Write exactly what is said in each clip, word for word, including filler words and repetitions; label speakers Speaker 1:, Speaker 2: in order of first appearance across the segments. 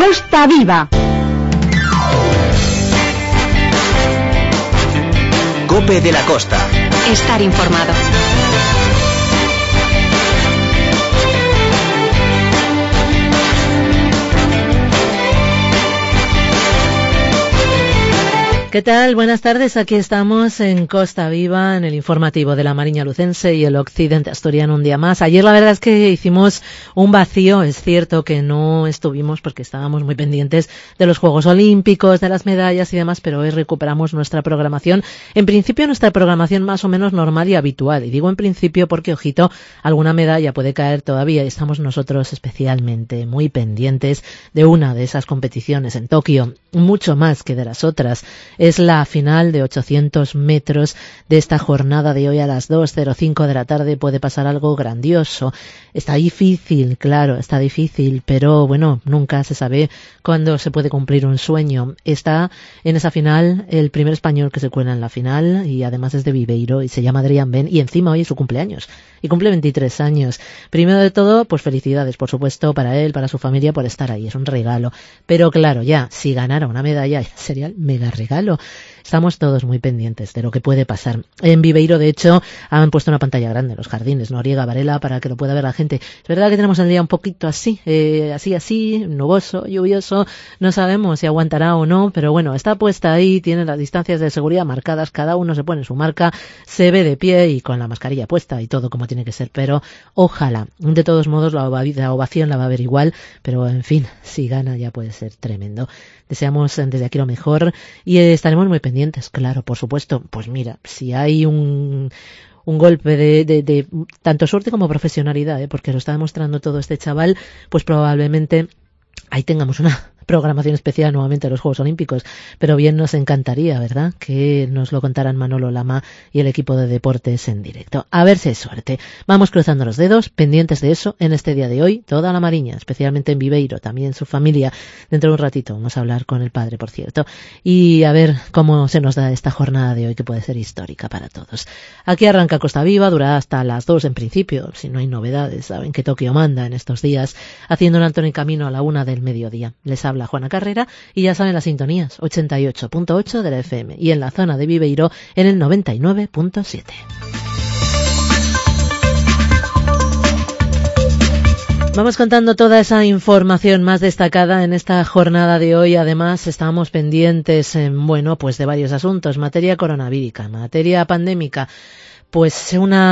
Speaker 1: Costa Viva.
Speaker 2: COPE de la Costa.
Speaker 3: Estar informado.
Speaker 4: ¿Qué tal? Buenas tardes. Aquí estamos en Costa Viva, en el informativo de la Mariña Lucense y el Occidente Asturiano un día más. Ayer la verdad es que hicimos un vacío. Es cierto que no estuvimos porque estábamos muy pendientes de los Juegos Olímpicos, de las medallas y demás, pero hoy recuperamos nuestra programación. En principio nuestra programación más o menos normal y habitual. Y digo en principio porque, ojito, alguna medalla puede caer todavía y estamos nosotros especialmente muy pendientes de una de esas competiciones en Tokio, mucho más que de las otras. Es la final de ochocientos metros de esta jornada de hoy a las dos cero cinco de la tarde. Puede pasar algo grandioso. Está difícil, claro, está difícil, pero bueno, nunca se sabe cuándo se puede cumplir un sueño. Está en esa final el primer español que se cuela en la final y además es de Viveiro y se llama Adrián Ben y encima hoy es su cumpleaños y cumple veintitrés años. Primero de todo, pues felicidades, por supuesto, para él, para su familia por estar ahí. Es un regalo. Pero claro, ya, si ganara una medalla sería el mega regalo. Estamos todos muy pendientes de lo que puede pasar. En Viveiro, de hecho, han puesto una pantalla grande en los jardines, Noriega, Varela, para que lo pueda ver la gente. Es verdad que tenemos el día un poquito así, eh, así, así, nuboso, lluvioso. No sabemos si aguantará o no, pero bueno, está puesta ahí, tiene las distancias de seguridad marcadas, cada uno se pone su marca, se ve de pie y con la mascarilla puesta y todo como tiene que ser. Pero ojalá, de todos modos, la, la ovación la va a ver igual, pero en fin, si gana ya puede ser tremendo. Deseamos desde aquí lo mejor y eh, estaremos muy pendientes, claro, por supuesto. Pues mira, si hay un, un golpe de, de, de tanto suerte como profesionalidad, ¿eh? Porque lo está demostrando todo este chaval, pues probablemente ahí tengamos una programación especial nuevamente de los Juegos Olímpicos, pero bien nos encantaría, ¿verdad?, que nos lo contaran Manolo Lama y el equipo de deportes en directo. A ver si hay suerte. Vamos cruzando los dedos, pendientes de eso en este día de hoy, toda la Mariña, especialmente en Viveiro, también su familia. Dentro de un ratito vamos a hablar con el padre, por cierto, y a ver cómo se nos da esta jornada de hoy que puede ser histórica para todos. Aquí arranca Costa Viva, durará hasta las dos en principio, si no hay novedades. Saben que Tokio manda en estos días, haciendo un alto en el camino a la una del mediodía. Les habla Juana Carrera y ya saben las sintonías, ochenta y ocho punto ocho de la F M y en la zona de Viveiro en el noventa y nueve punto siete. Vamos contando toda esa información más destacada en esta jornada de hoy. Además, estamos pendientes, en, bueno, pues de varios asuntos, materia coronavírica, materia pandémica. Pues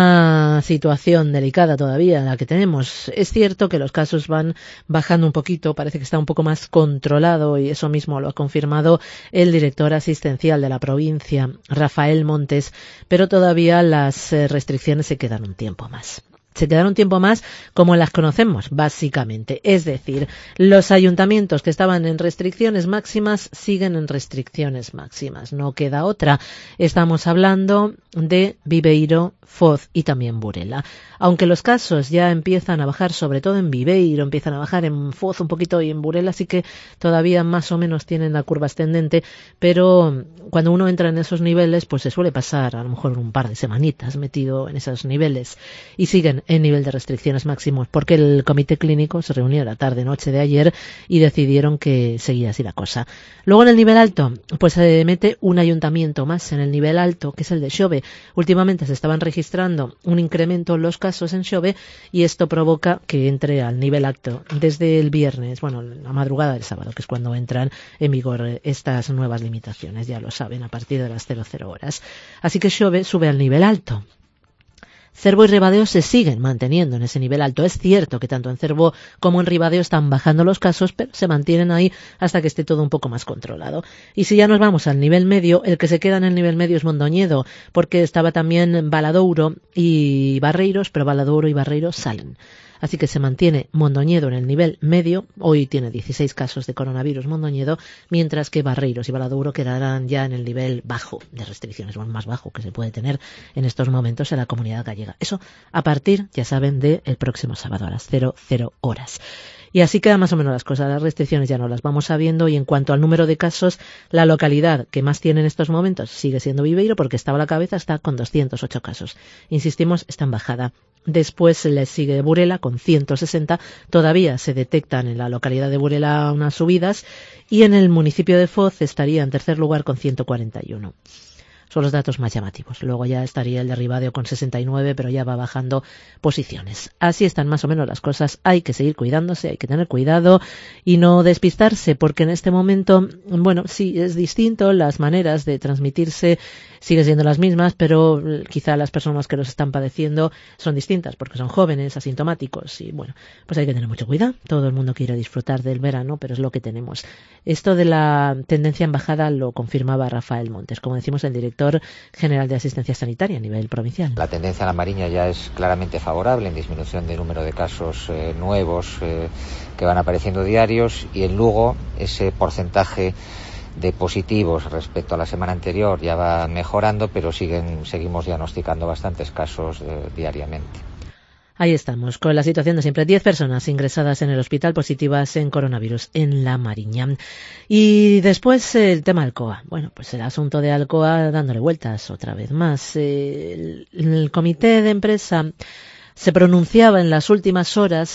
Speaker 4: una situación delicada todavía la que tenemos. Es cierto que los casos van bajando un poquito, parece que está un poco más controlado y eso mismo lo ha confirmado el director asistencial de la provincia, Rafael Montes, pero todavía las restricciones se quedan un tiempo más. Se quedaron un tiempo más como las conocemos, básicamente. Es decir, los ayuntamientos que estaban en restricciones máximas siguen en restricciones máximas. No queda otra. Estamos hablando de Viveiro, Foz y también Burela. Aunque los casos ya empiezan a bajar, sobre todo en Viveiro, empiezan a bajar en Foz un poquito y en Burela sí que todavía más o menos tienen la curva ascendente, pero cuando uno entra en esos niveles, pues se suele pasar a lo mejor un par de semanitas metido en esos niveles y siguen en nivel de restricciones máximos, porque el comité clínico se reunió la tarde-noche de ayer y decidieron que seguía así la cosa. Luego en el nivel alto, pues se mete un ayuntamiento más en el nivel alto, que es el de Xove. Últimamente se estaban registrando un incremento en los casos en Xove y esto provoca que entre al nivel alto desde el viernes, bueno, la madrugada del sábado, que es cuando entran en vigor estas nuevas limitaciones, ya lo saben, a partir de las cero cero horas. Así que Xove sube al nivel alto. Cervo y Ribadeo se siguen manteniendo en ese nivel alto. Es cierto que tanto en Cervo como en Ribadeo están bajando los casos, pero se mantienen ahí hasta que esté todo un poco más controlado. Y si ya nos vamos al nivel medio, el que se queda en el nivel medio es Mondoñedo, porque estaba también Valadouro y Barreiros, pero Valadouro y Barreiros salen. Así que se mantiene Mondoñedo en el nivel medio, hoy tiene dieciséis casos de coronavirus Mondoñedo, mientras que Barreiros y Valadouro quedarán ya en el nivel bajo de restricciones, bueno, más bajo que se puede tener en estos momentos en la Comunidad Gallega. Eso a partir, ya saben, del próximo sábado a las cero cero horas. Y así quedan más o menos las cosas. Las restricciones ya no las vamos sabiendo y en cuanto al número de casos, la localidad que más tiene en estos momentos sigue siendo Viveiro porque estaba a la cabeza, está con doscientos ocho casos. Insistimos, está en bajada. Después le sigue Burela con ciento sesenta. Todavía se detectan en la localidad de Burela unas subidas y en el municipio de Foz estaría en tercer lugar con ciento cuarenta y uno. Son los datos más llamativos. Luego ya estaría el de Ribadeo con sesenta y nueve, pero ya va bajando posiciones. Así están más o menos las cosas. Hay que seguir cuidándose, hay que tener cuidado y no despistarse, porque en este momento, bueno, sí, es distinto, las maneras de transmitirse siguen siendo las mismas, pero quizá las personas que los están padeciendo son distintas, porque son jóvenes, asintomáticos, y bueno, pues hay que tener mucho cuidado. Todo el mundo quiere disfrutar del verano, pero es lo que tenemos. Esto de la tendencia en bajada lo confirmaba Rafael Montes, como decimos, el director general de Asistencia Sanitaria a nivel provincial.
Speaker 1: La tendencia en la Mariña ya es claramente favorable, en disminución del número de casos eh, nuevos eh, que van apareciendo diarios, y en Lugo ese porcentaje de positivos respecto a la semana anterior ya va mejorando, pero siguen seguimos diagnosticando bastantes casos eh, diariamente.
Speaker 4: Ahí estamos, con la situación de siempre. Diez personas ingresadas en el hospital positivas en coronavirus en la Mariña. Y después el tema Alcoa. Bueno, pues el asunto de Alcoa dándole vueltas otra vez más. El, el comité de empresa se pronunciaba en las últimas horas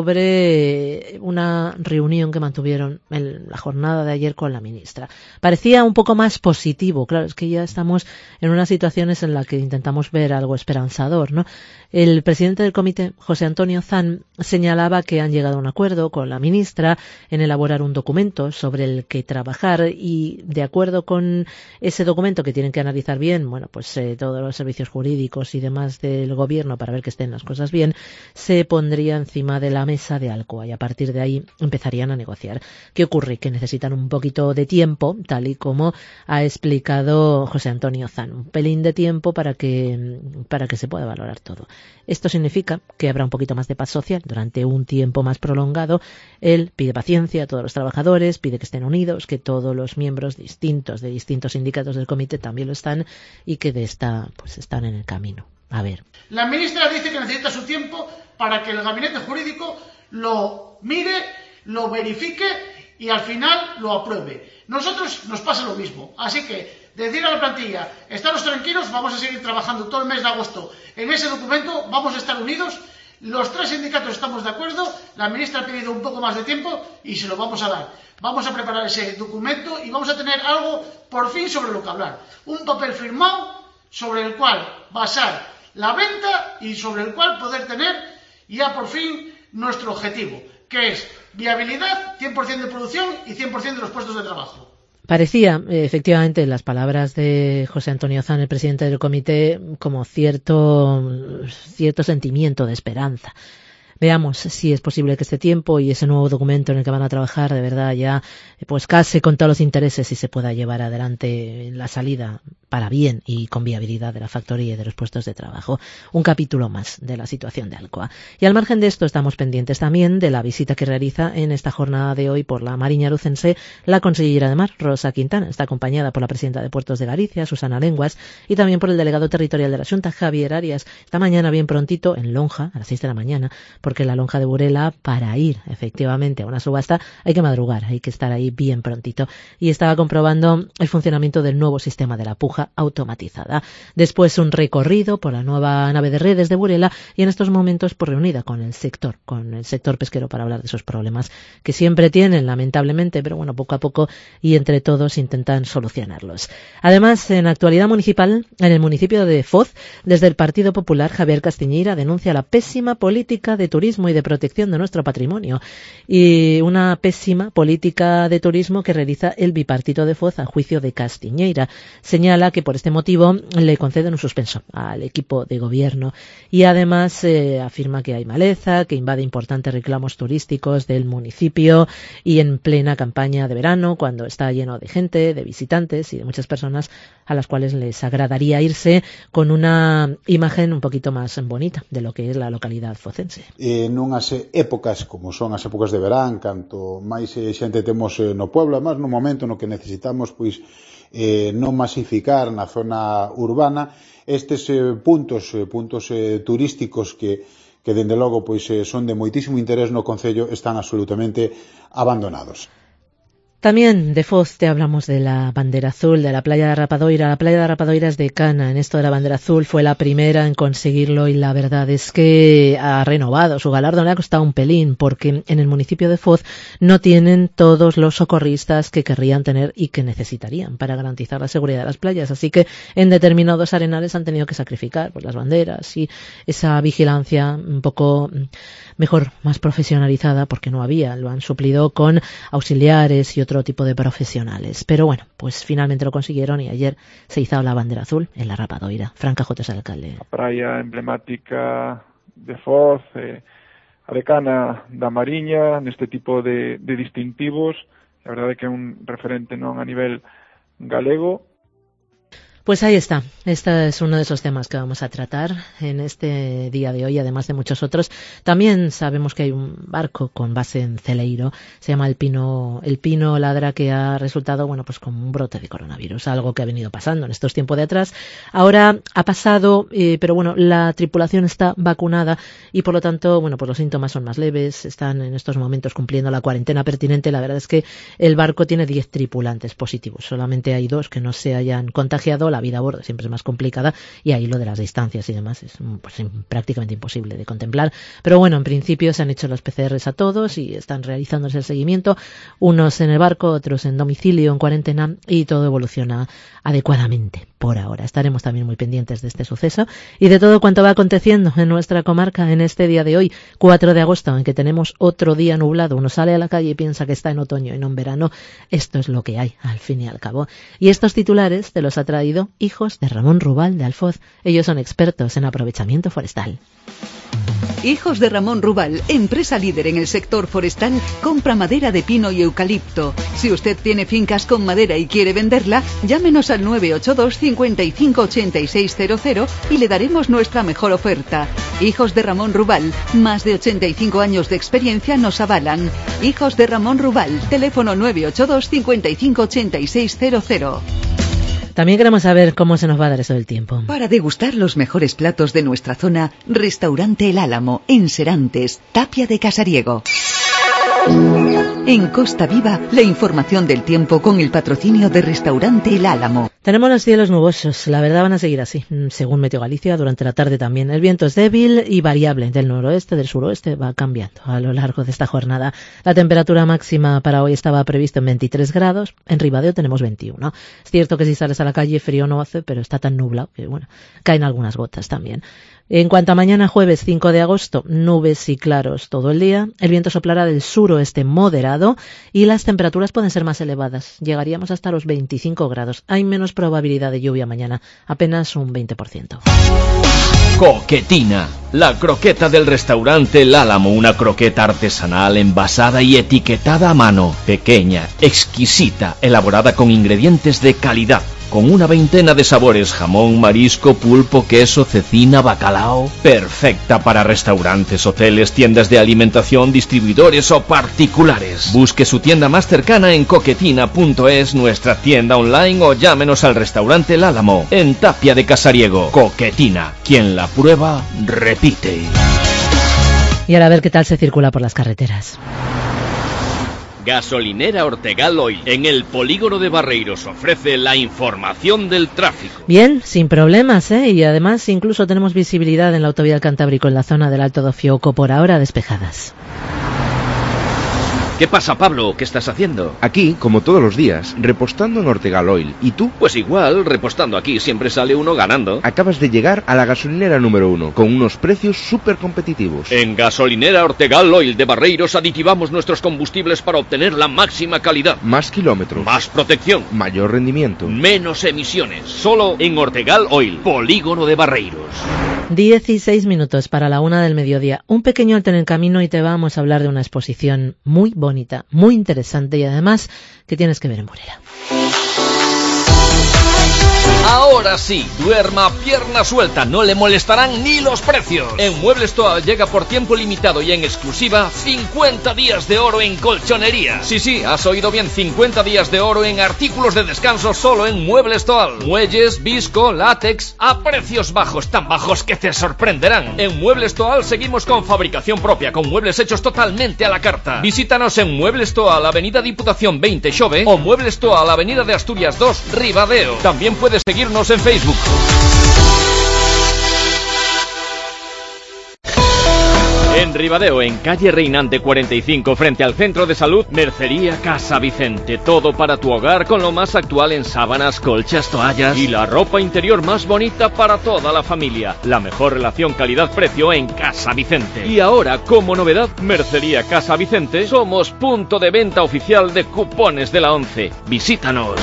Speaker 4: sobre una reunión que mantuvieron en la jornada de ayer con la ministra. Parecía un poco más positivo. Claro, es que ya estamos en unas situaciones en las que intentamos ver algo esperanzador, ¿no? El presidente del comité, José Antonio Zan, señalaba que han llegado a un acuerdo con la ministra en elaborar un documento sobre el que trabajar, y de acuerdo con ese documento, que tienen que analizar bien, bueno, pues eh, todos los servicios jurídicos y demás del gobierno para ver que estén las cosas bien, se pondría encima de la mesa de Alcoa y a partir de ahí empezarían a negociar. ¿Qué ocurre? Que necesitan un poquito de tiempo, tal y como ha explicado José Antonio Zan, un pelín de tiempo para que, para que se pueda valorar todo. Esto significa que habrá un poquito más de paz social durante un tiempo más prolongado. Él pide paciencia a todos los trabajadores, pide que estén unidos, que todos los miembros distintos de distintos sindicatos del comité también lo están y que de esta pues están en el camino. A ver.
Speaker 3: La ministra dice que necesita su tiempo para que el gabinete jurídico lo mire, lo verifique y al final lo apruebe. Nosotros nos pasa lo mismo, así que decir a la plantilla, estaros tranquilos, vamos a seguir trabajando todo el mes de agosto en ese documento, vamos a estar unidos, los tres sindicatos estamos de acuerdo, la ministra ha pedido un poco más de tiempo y se lo vamos a dar. Vamos a preparar ese documento y vamos a tener algo por fin sobre lo que hablar. Un papel firmado sobre el cual basar la venta y sobre el cual poder tener ya por fin nuestro objetivo, que es viabilidad, cien por ciento de producción y cien por ciento de los puestos de trabajo.
Speaker 4: Parecía, efectivamente, las palabras de José Antonio Zan, el presidente del comité, como cierto, cierto sentimiento de esperanza. Veamos si es posible que este tiempo y ese nuevo documento en el que van a trabajar de verdad ya pues case con todos los intereses y se pueda llevar adelante la salida para bien y con viabilidad de la factoría y de los puestos de trabajo. Un capítulo más de la situación de Alcoa. Y al margen de esto estamos pendientes también de la visita que realiza en esta jornada de hoy por la Mariña Lucense la consellera de Mar, Rosa Quintana. Está acompañada por la presidenta de Puertos de Galicia, Susana Lenguas, y también por el delegado territorial de la Xunta, Javier Arias. Esta mañana bien prontito en Lonja, a las seis de la mañana, porque la Lonja de Burela, para ir efectivamente a una subasta, hay que madrugar, hay que estar ahí bien prontito. Y estaba comprobando el funcionamiento del nuevo sistema de la puja automatizada. Después un recorrido por la nueva nave de redes de Burela y en estos momentos por reunida con el sector, con el sector pesquero para hablar de esos problemas que siempre tienen, lamentablemente, pero bueno, poco a poco y entre todos intentan solucionarlos. Además, en actualidad municipal, en el municipio de Foz, desde el Partido Popular, Javier Castiñeira denuncia la pésima política de turismo y de protección de nuestro patrimonio y una pésima política de turismo que realiza el bipartito de Foz a juicio de Castiñeira. Señala que por este motivo le conceden un suspenso al equipo de gobierno y además eh, afirma que hay maleza, que invade importantes reclamos turísticos del municipio y en plena campaña de verano, cuando está lleno de gente, de visitantes y de muchas personas a las cuales les agradaría irse con una imagen un poquito más bonita de lo que es la localidad focense.
Speaker 5: Eh, nunhas épocas como son as épocas de verán, canto máis eh, xente temos eh, no pueblo, además no momento no que necesitamos pois eh, non masificar na zona urbana estes eh, puntos eh, puntos eh, turísticos que que dende logo pois eh, son de moitísimo interés no concello están absolutamente abandonados.
Speaker 4: También de Foz te hablamos de la bandera azul, de la playa de Rapadoira. La playa de Rapadoira es decana en esto de la bandera azul, fue la primera en conseguirlo y la verdad es que ha renovado su galardón, le ha costado un pelín porque en el municipio de Foz no tienen todos los socorristas que querrían tener y que necesitarían para garantizar la seguridad de las playas, así que en determinados arenales han tenido que sacrificar pues las banderas y esa vigilancia un poco mejor, más profesionalizada porque no había, lo han suplido con auxiliares y otros tipo de profesionales. Pero bueno, pues finalmente lo consiguieron y ayer se izó la bandera azul en la Rapadoira. Fran Cajotes, alcalde.
Speaker 6: A praia emblemática de Foz, eh, a decana da Mariña, neste tipo de, de distintivos, a verdade é que é un referente non a nivel galego.
Speaker 4: Pues ahí está, este es uno de esos temas que vamos a tratar en este día de hoy, además de muchos otros. También sabemos que hay un barco con base en Celeiro, se llama el Pino, el Pino Ladra, que ha resultado, bueno, pues como un brote de coronavirus, algo que ha venido pasando en estos tiempos de atrás. Ahora ha pasado, eh, pero bueno, la tripulación está vacunada y por lo tanto, bueno, pues los síntomas son más leves, están en estos momentos cumpliendo la cuarentena pertinente. La verdad es que el barco tiene diez tripulantes positivos, solamente hay dos que no se hayan contagiado. La vida a bordo siempre es más complicada y ahí lo de las distancias y demás es pues, prácticamente imposible de contemplar. Pero bueno, en principio se han hecho los P C Rs a todos y están realizándose el seguimiento, unos en el barco, otros en domicilio, en cuarentena, y todo evoluciona adecuadamente por ahora. Estaremos también muy pendientes de este suceso y de todo cuanto va aconteciendo en nuestra comarca en este día de hoy, cuatro de agosto, en que tenemos otro día nublado. Uno sale a la calle y piensa que está en otoño y no en verano. Esto es lo que hay, al fin y al cabo. Y estos titulares te los ha traído Hijos de Ramón Rubal de Alfoz. Ellos son expertos en aprovechamiento forestal.
Speaker 7: Hijos de Ramón Rubal, empresa líder en el sector forestal, compra madera de pino y eucalipto. Si usted tiene fincas con madera y quiere venderla, llámenos al nueve ocho dos, cincuenta y cinco, ochenta y seis cero cero y le daremos nuestra mejor oferta. Hijos de Ramón Rubal, más de ochenta y cinco años de experiencia nos avalan. Hijos de Ramón Rubal, teléfono nueve ocho dos, cincuenta y cinco, ochenta y seis cero cero.
Speaker 4: También queremos saber cómo se nos va a dar eso del tiempo.
Speaker 7: Para degustar los mejores platos de nuestra zona, Restaurante El Álamo, en Serantes, Tapia de Casariego. En Costa Viva, la información del tiempo con el patrocinio de Restaurante El Álamo.
Speaker 4: Tenemos los cielos nubosos, la verdad van a seguir así, según Meteo Galicia, durante la tarde también. El viento es débil y variable, del noroeste, del suroeste, va cambiando a lo largo de esta jornada. La temperatura máxima para hoy estaba prevista en veintitrés grados, en Ribadeo tenemos veintiuno. Es cierto que si sales a la calle frío no hace, pero está tan nublado que, bueno, caen algunas gotas también. En cuanto a mañana jueves cinco de agosto, nubes y claros todo el día, el viento soplará del suroeste moderado y las temperaturas pueden ser más elevadas, llegaríamos hasta los veinticinco grados. Hay menos probabilidad de lluvia mañana, apenas un veinte por ciento.
Speaker 8: Coquetina, la croqueta del restaurante El Álamo, una croqueta artesanal envasada y etiquetada a mano, pequeña, exquisita, elaborada con ingredientes de calidad, con una veintena de sabores: jamón, marisco, pulpo, queso, cecina, bacalao. Perfecta para restaurantes, hoteles, tiendas de alimentación, distribuidores o particulares. Busque su tienda más cercana en coquetina punto es, nuestra tienda online, o llámenos al restaurante El Álamo, en Tapia de Casariego. Coquetina, quien la prueba, repite.
Speaker 4: Y ahora a ver qué tal se circula por las carreteras.
Speaker 8: Gasolinera Ortegal Oil, en el polígono de Barreiros, ofrece la información del tráfico.
Speaker 4: Bien, sin problemas, ¿eh? Y además incluso tenemos visibilidad en la autovía del Cantábrico en la zona del Alto do Fioco, por ahora despejadas.
Speaker 8: ¿Qué pasa, Pablo? ¿Qué estás haciendo?
Speaker 9: Aquí, como todos los días, repostando en Ortegal Oil. ¿Y tú?
Speaker 8: Pues igual, repostando aquí siempre sale uno ganando.
Speaker 9: Acabas de llegar a la gasolinera número uno, con unos precios súper competitivos.
Speaker 8: En Gasolinera Ortegal Oil de Barreiros aditivamos nuestros combustibles para obtener la máxima calidad.
Speaker 9: Más kilómetros.
Speaker 8: Más protección.
Speaker 9: Mayor rendimiento.
Speaker 8: Menos emisiones. Solo en Ortegal Oil, polígono de Barreiros.
Speaker 4: dieciséis minutos para la una del mediodía. Un pequeño alto en el camino y te vamos a hablar de una exposición muy bonita, muy interesante y además que tienes que ver en Burela.
Speaker 8: Ahora sí, duerma a pierna suelta, no le molestarán ni los precios. En Muebles Toal llega por tiempo limitado y en exclusiva cincuenta días de oro en colchonería. Sí, sí, has oído bien, cincuenta días de oro en artículos de descanso solo en Muebles Toal. Muelles, visco, látex, a precios bajos, tan bajos que te sorprenderán. En Muebles Toal seguimos con fabricación propia, con muebles hechos totalmente a la carta. Visítanos en Muebles Toal, Avenida Diputación veinte Xove o Muebles Toal, Avenida de Asturias dos, Ribadeo. También puedes seguirnos en Facebook. En Ribadeo, en calle Reinante cuarenta y cinco, frente al Centro de Salud, Mercería Casa Vicente. Todo para tu hogar con lo más actual en sábanas, colchas, toallas y la ropa interior más bonita para toda la familia. La mejor relación calidad-precio en Casa Vicente. Y ahora, como novedad, Mercería Casa Vicente, somos punto de venta oficial de cupones de la ONCE. Visítanos.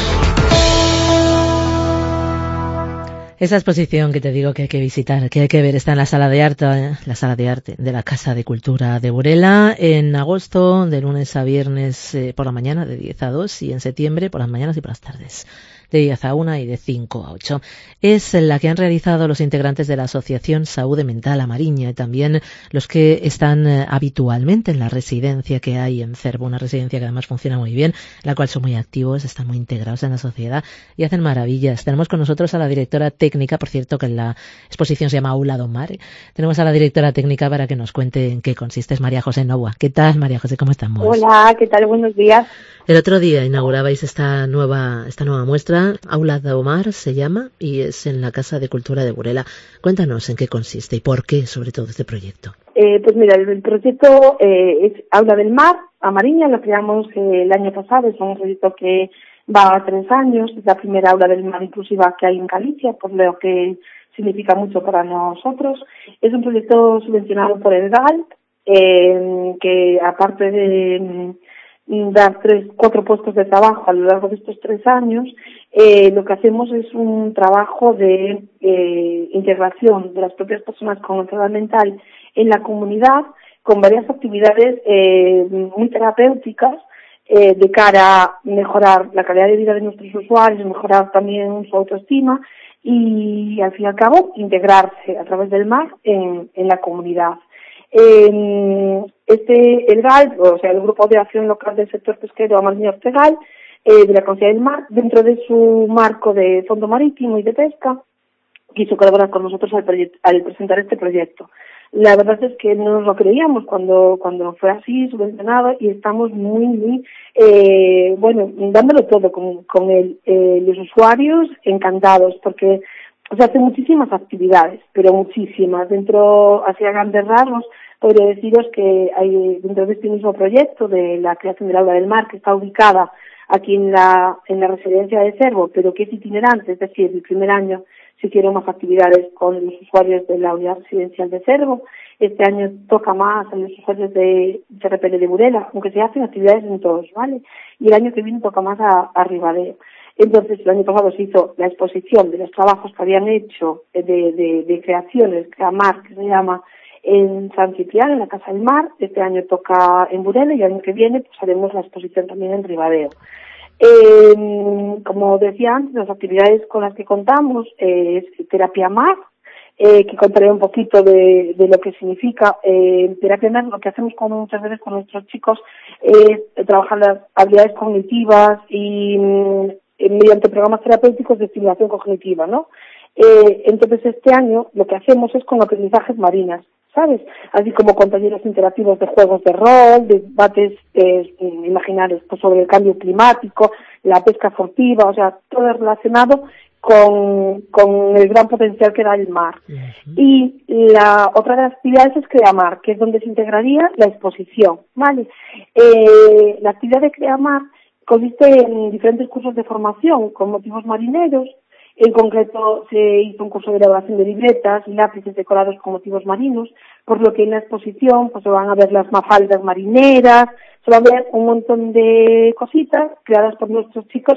Speaker 4: Esa exposición que te digo que hay que visitar, que hay que ver, está en la sala de arte, ¿eh? la sala de arte de la Casa de Cultura de Burela, en agosto, de lunes a viernes eh, por la mañana, de diez a dos, y en septiembre por las mañanas y por las tardes, de diez a una y de cinco a ocho. Es la que han realizado los integrantes de la Asociación Saúde Mental A Mariña y también los que están eh, habitualmente en la residencia que hay en Cervo, una residencia que además funciona muy bien, la cual son muy activos, están muy integrados en la sociedad y hacen maravillas. Tenemos con nosotros a la directora técnica, por cierto que la exposición se llama Aula do Mar. Tenemos a la directora técnica para que nos cuente en qué consiste, es María José Novoa. ¿Qué tal, María José? ¿Cómo estamos?
Speaker 10: Hola, ¿qué tal? Buenos días.
Speaker 4: El otro día inaugurabais esta nueva esta nueva muestra, Aula do Mar se llama, y es en la Casa de Cultura de Burela. Cuéntanos en qué consiste y por qué, sobre todo, este proyecto.
Speaker 10: Eh, pues mira, el, el proyecto eh, es Aula del Mar, a Mariña, lo creamos eh, el año pasado, es un proyecto que va a tres años, es la primera Aula del Mar inclusiva que hay en Galicia, por lo que significa mucho para nosotros. Es un proyecto subvencionado por el G A L, eh, que aparte de dar tres, cuatro puestos de trabajo a lo largo de estos tres años, eh, lo que hacemos es un trabajo de eh, integración de las propias personas con enfermedad mental en la comunidad, con varias actividades eh, muy terapéuticas eh, de cara a mejorar la calidad de vida de nuestros usuarios, mejorar también su autoestima y, al fin y al cabo, integrarse a través del mar en, en la comunidad. Eh, este, el G A L, o sea, el Grupo de Acción Local del Sector Pesquero Amarniño Ortegal, eh, de la Consejería del Mar, dentro de su marco de Fondo Marítimo y de Pesca, quiso colaborar con nosotros al, al presentar este proyecto. La verdad es que no nos lo creíamos cuando cuando fue así, subvencionado, y estamos muy, muy, eh, bueno, dándolo todo con, con el, eh, los usuarios encantados, porque o sea, hace muchísimas actividades, pero muchísimas. Dentro, así a grandes rasgos, podría deciros que hay dentro de este mismo proyecto de la creación del Aula del Mar, que está ubicada aquí en la en la residencia de Cervo, pero que es itinerante, es decir, el primer año se hicieron más actividades con los usuarios de la unidad residencial de Cervo. Este año toca más a los usuarios de C R P L de Burela, aunque se hacen actividades en todos, ¿vale? Y el año que viene toca más a, a Ribadeo. Entonces, el año pasado se hizo la exposición de los trabajos que habían hecho de, de, de creaciones, Creamar, que se llama, en San Cipriano, en la Casa del Mar. Este año toca en Burela y el año que viene pues haremos la exposición también en Ribadeo. Eh, como decía antes, las actividades con las que contamos eh, es Terapia Mar, eh, que contaré un poquito de, de lo que significa. Eh, Terapia Mar, lo que hacemos con, muchas veces con nuestros chicos es eh, trabajar las habilidades cognitivas y mediante programas terapéuticos de estimulación cognitiva, ¿no? Eh, entonces, este año lo que hacemos es con aprendizajes marinas, ¿sabes? Así como con talleres interactivos de juegos de rol, debates eh, imaginarios pues, sobre el cambio climático, la pesca furtiva, o sea, todo relacionado con, con el gran potencial que da el mar. Uh-huh. Y la otra de las actividades es Creamar, que es donde se integraría la exposición, ¿vale? Eh, la actividad de Creamar consiste en diferentes cursos de formación con motivos marineros. En concreto, se hizo un curso de elaboración de libretas y lápices decorados con motivos marinos, por lo que en la exposición pues se van a ver las mafaldas marineras, se va a ver un montón de cositas creadas por nuestros chicos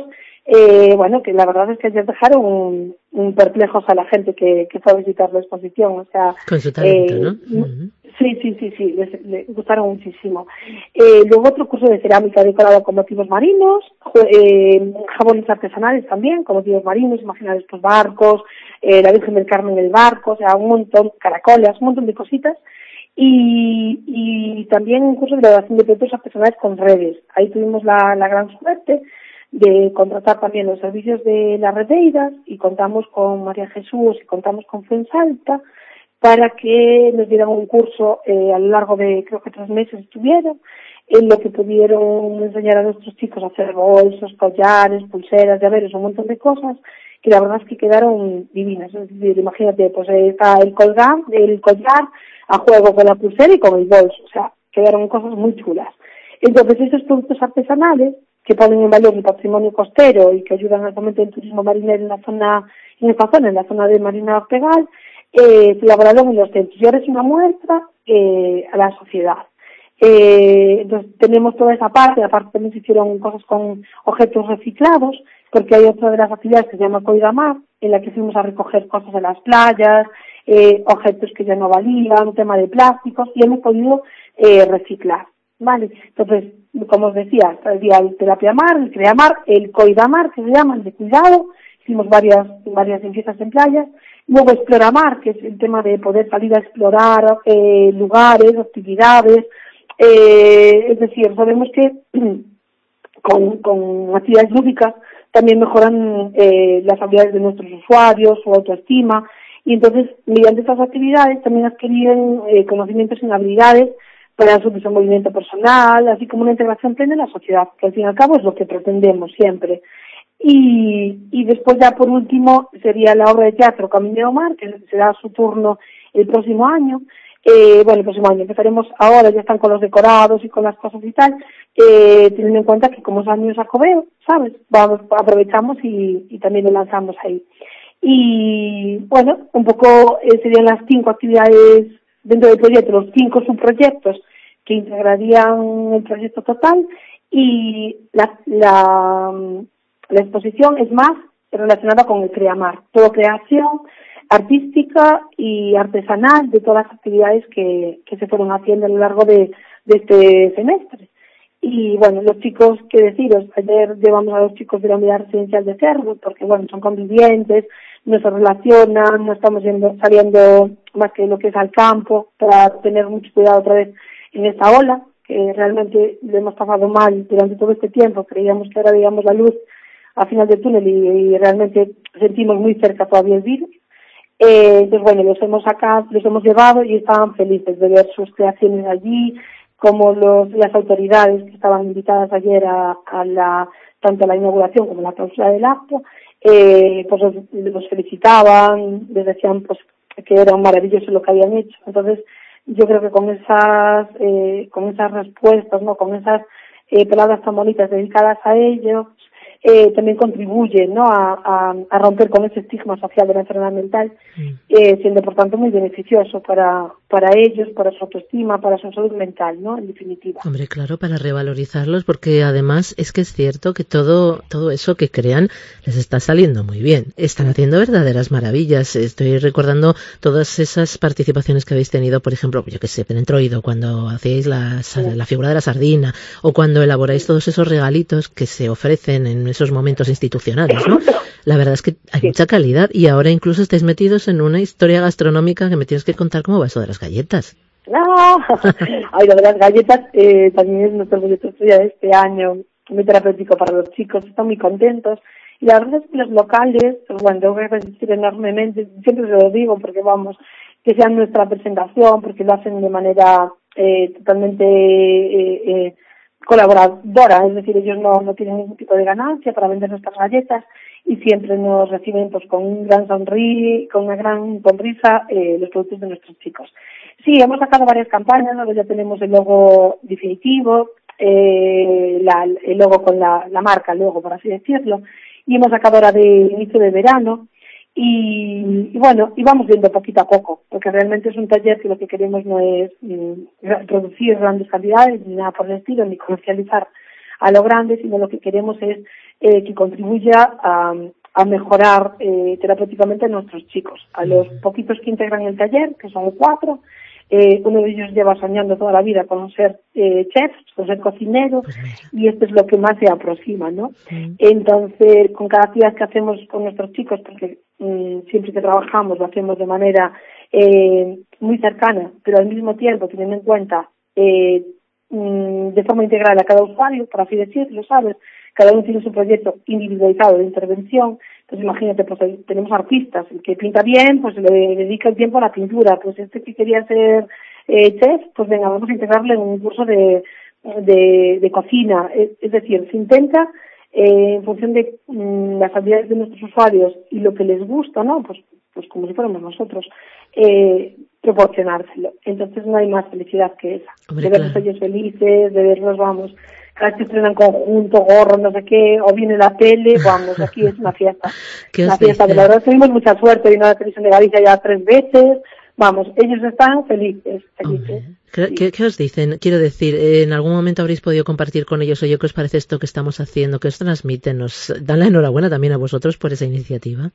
Speaker 10: Eh, bueno, que la verdad es que ayer dejaron un, un perplejos a la gente que, que fue a visitar la exposición, o sea...
Speaker 4: Con su talento,
Speaker 10: eh,
Speaker 4: ¿no? Uh-huh.
Speaker 10: Sí, sí, sí, sí, les, les gustaron muchísimo. Eh, luego otro curso de cerámica decorado con motivos marinos, eh, jabones artesanales también, con motivos marinos, imaginarios pues barcos, eh, la Virgen del Carmen en el barco, o sea, un montón, caracolas, un montón de cositas. Y, y también un curso de elaboración de productos artesanales con redes. Ahí tuvimos la, la gran suerte de contratar también los servicios de las redeiras y contamos con María Jesús y contamos con Fuensalta para que nos dieran un curso eh, a lo largo de, creo que tres meses estuvieron, en lo que pudieron enseñar a nuestros chicos a hacer bolsos, collares, pulseras, llaveros, un montón de cosas que la verdad es que quedaron divinas. Es decir, imagínate, pues está el colgar, el collar a juego con la pulsera y con el bolso, o sea, quedaron cosas muy chulas. Entonces, esos productos artesanales que ponen en valor el patrimonio costero y que ayudan al fomento del turismo marinero en la zona, en esta zona, en la zona de Marina Ortegal, eh, se elaboraron en los centros. Y ahora es una muestra eh, a la sociedad. Eh, entonces tenemos toda esa parte, aparte también se hicieron cosas con objetos reciclados, porque hay otra de las actividades que se llama Coidamar, en la que fuimos a recoger cosas de las playas, eh, objetos que ya no valían, tema de plásticos, y hemos podido eh, reciclar, ¿vale? Entonces, como os decía, había el Terapia Mar, el Creamar, el Coidamar, que se llama, el de cuidado, hicimos varias, varias limpiezas en playas. Luego Exploramar, que es el tema de poder salir a explorar eh, lugares, actividades, eh, es decir, sabemos que con, con actividades lúdicas también mejoran eh, las habilidades de nuestros usuarios, su autoestima, y entonces mediante estas actividades también adquieren eh, conocimientos y habilidades para su desenvolvimiento personal, así como una integración plena en la sociedad, que al fin y al cabo es lo que pretendemos siempre. Y, y después ya por último sería la obra de teatro Camino de Omar, que será su turno el próximo año. Eh, bueno, el próximo año empezaremos ahora, ya están con los decorados y con las cosas y tal, eh, teniendo en cuenta que como es año Jacobeo, ¿sabes? Vamos, aprovechamos y, y también lo lanzamos ahí. Y bueno, un poco eh, serían las cinco actividades dentro del proyecto, los cinco subproyectos que integrarían el proyecto total, y la, la La exposición es más relacionada con el Creamar, todo creación artística y artesanal de todas las actividades que, que se fueron haciendo a lo largo de, de este semestre. Y bueno, los chicos, qué deciros, ayer llevamos a los chicos de la unidad residencial de Cervo, porque bueno, son convivientes, no se relacionan, no estamos yendo, saliendo más que lo que es al campo, para tener mucho cuidado otra vez en esta ola, que realmente le hemos pasado mal durante todo este tiempo, creíamos que ahora veíamos la luz a final del túnel y, y realmente sentimos muy cerca todavía el virus. Eh, entonces bueno, los hemos sacado, los hemos llevado y estaban felices de ver sus creaciones allí, como los, las autoridades que estaban invitadas ayer a, a la, tanto a la inauguración como a la clausura del acto, eh, pues los, los felicitaban, les decían pues que era maravilloso lo que habían hecho. Entonces yo creo que con esas, eh, con esas respuestas, no, con esas eh, palabras tan bonitas dedicadas a ellos, Eh, también contribuye, ¿no?, a, a, a romper con ese estigma social de la enfermedad mental, eh, siendo por tanto muy beneficioso para, para ellos, para su autoestima, para su salud mental, ¿no?, en definitiva.
Speaker 4: Hombre, claro, para revalorizarlos, porque además es que es cierto que todo, todo eso que crean les está saliendo muy bien. Están haciendo verdaderas maravillas. Estoy recordando todas esas participaciones que habéis tenido, por ejemplo, yo que sé, en Troido, cuando hacéis la, la figura de la sardina, o cuando elaboráis todos esos regalitos que se ofrecen en esos momentos institucionales, ¿no? La verdad es que hay sí. mucha calidad, y ahora incluso estáis metidos en una historia gastronómica que me tienes que contar cómo va eso de las galletas.
Speaker 10: No, ay, lo de las galletas eh, también es nuestro proyecto de este año, muy terapéutico para los chicos, están muy contentos. Y la verdad es que los locales, pues bueno, tengo que resistir enormemente, siempre se lo digo, porque vamos, que sean nuestra presentación, porque lo hacen de manera eh, totalmente eh, eh, colaboradora, es decir, ellos no, no tienen ningún tipo de ganancia para vender nuestras galletas y siempre nos reciben pues con un gran sonrisa, con una gran sonrisa eh, los productos de nuestros chicos. Sí, hemos sacado varias campañas, ¿no? Ya tenemos el logo definitivo, eh, la, el logo con la, la marca, el logo, por así decirlo, y hemos sacado ahora de inicio de verano. Y, y bueno, y vamos viendo poquito a poco, porque realmente es un taller que lo que queremos no es mm, producir grandes cantidades ni nada por el estilo, ni comercializar a lo grande, sino lo que queremos es eh, que contribuya a, a mejorar eh, terapéuticamente a nuestros chicos. A los poquitos que integran el taller, que son cuatro, eh, uno de ellos lleva soñando toda la vida con ser eh, chef, con ser cocinero, pues y esto es lo que más se aproxima, ¿no? Sí. Entonces, con cada actividad que hacemos con nuestros chicos, porque mmm, siempre que trabajamos lo hacemos de manera eh, muy cercana, pero al mismo tiempo teniendo en cuenta eh, mmm, de forma integral a cada usuario, por así decirlo, ¿sabes? Cada uno tiene su proyecto individualizado de intervención. Entonces imagínate, pues tenemos artistas, el que pinta bien, pues le dedica el tiempo a la pintura, pues este que quería ser eh, chef, pues venga, vamos a integrarle en un curso de, de, de cocina. Es, es decir, se intenta, eh, en función de mmm, las habilidades de nuestros usuarios y lo que les gusta, ¿no? Pues, pues como si fuéramos nosotros, eh, proporcionárselo. Entonces no hay más felicidad que esa. Hombre, de verlos claro. ellos felices, de verlos, vamos, cada vez que estrenan conjunto, gorro, no sé qué, o viene la tele, vamos, aquí es una fiesta. Una fiesta, de la verdad tuvimos mucha suerte, vino a la televisión de Galicia ya tres veces, vamos, ellos están felices, felices.
Speaker 4: ¿Qué, sí. ¿qué, ¿Qué os dicen? Quiero decir, ¿en algún momento habréis podido compartir con ellos, oye, qué os parece esto que estamos haciendo, qué os transmiten? ¿Nos dan la enhorabuena también a vosotros por esa iniciativa?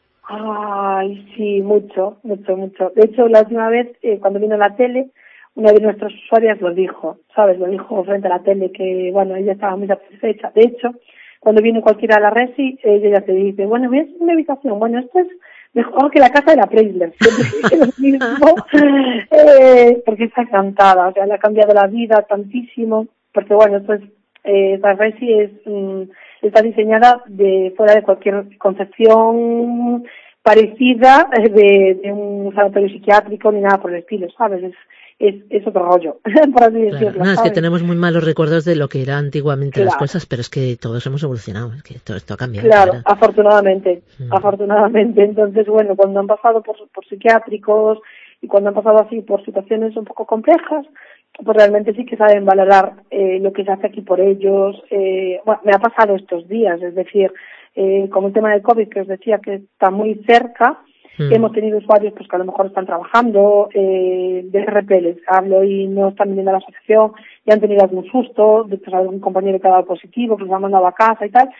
Speaker 10: Ay, sí, mucho, mucho, mucho. De hecho, la última vez, eh, cuando vino la tele, una de nuestras usuarias lo dijo, ¿sabes? Lo dijo frente a la tele que, bueno, ella estaba muy satisfecha. De hecho, cuando viene cualquiera a la resi, ella ya te dice, bueno, voy a hacer una habitación. Bueno, esto es mejor que la casa de la Preisler. Siempre lo mismo, eh, porque está encantada, o sea, le ha cambiado la vida tantísimo, porque, bueno, esto es, eh, la resi es, mm, está diseñada de fuera de cualquier concepción parecida de, de un sanatorio psiquiátrico ni nada por el estilo, ¿sabes? Es, Es, es otro rollo, por así
Speaker 4: claro,
Speaker 10: decirlo.
Speaker 4: No, es que tenemos muy malos recuerdos de lo que era antiguamente claro. las cosas, pero es que todos hemos evolucionado, es que todo esto ha cambiado.
Speaker 10: Claro, ahora. afortunadamente, mm. afortunadamente. Entonces, bueno, cuando han pasado por, por psiquiátricos y cuando han pasado así por situaciones un poco complejas, pues realmente sí que saben valorar eh, lo que se hace aquí por ellos. Eh, bueno, me ha pasado estos días, es decir, eh, con el tema del COVID que os decía que está muy cerca, Mm. hemos tenido usuarios pues que a lo mejor están trabajando eh, de R P, les hablo y no están viniendo a la asociación y han tenido algún susto, de pues, algún compañero que ha dado positivo, que los ha mandado a casa y tal,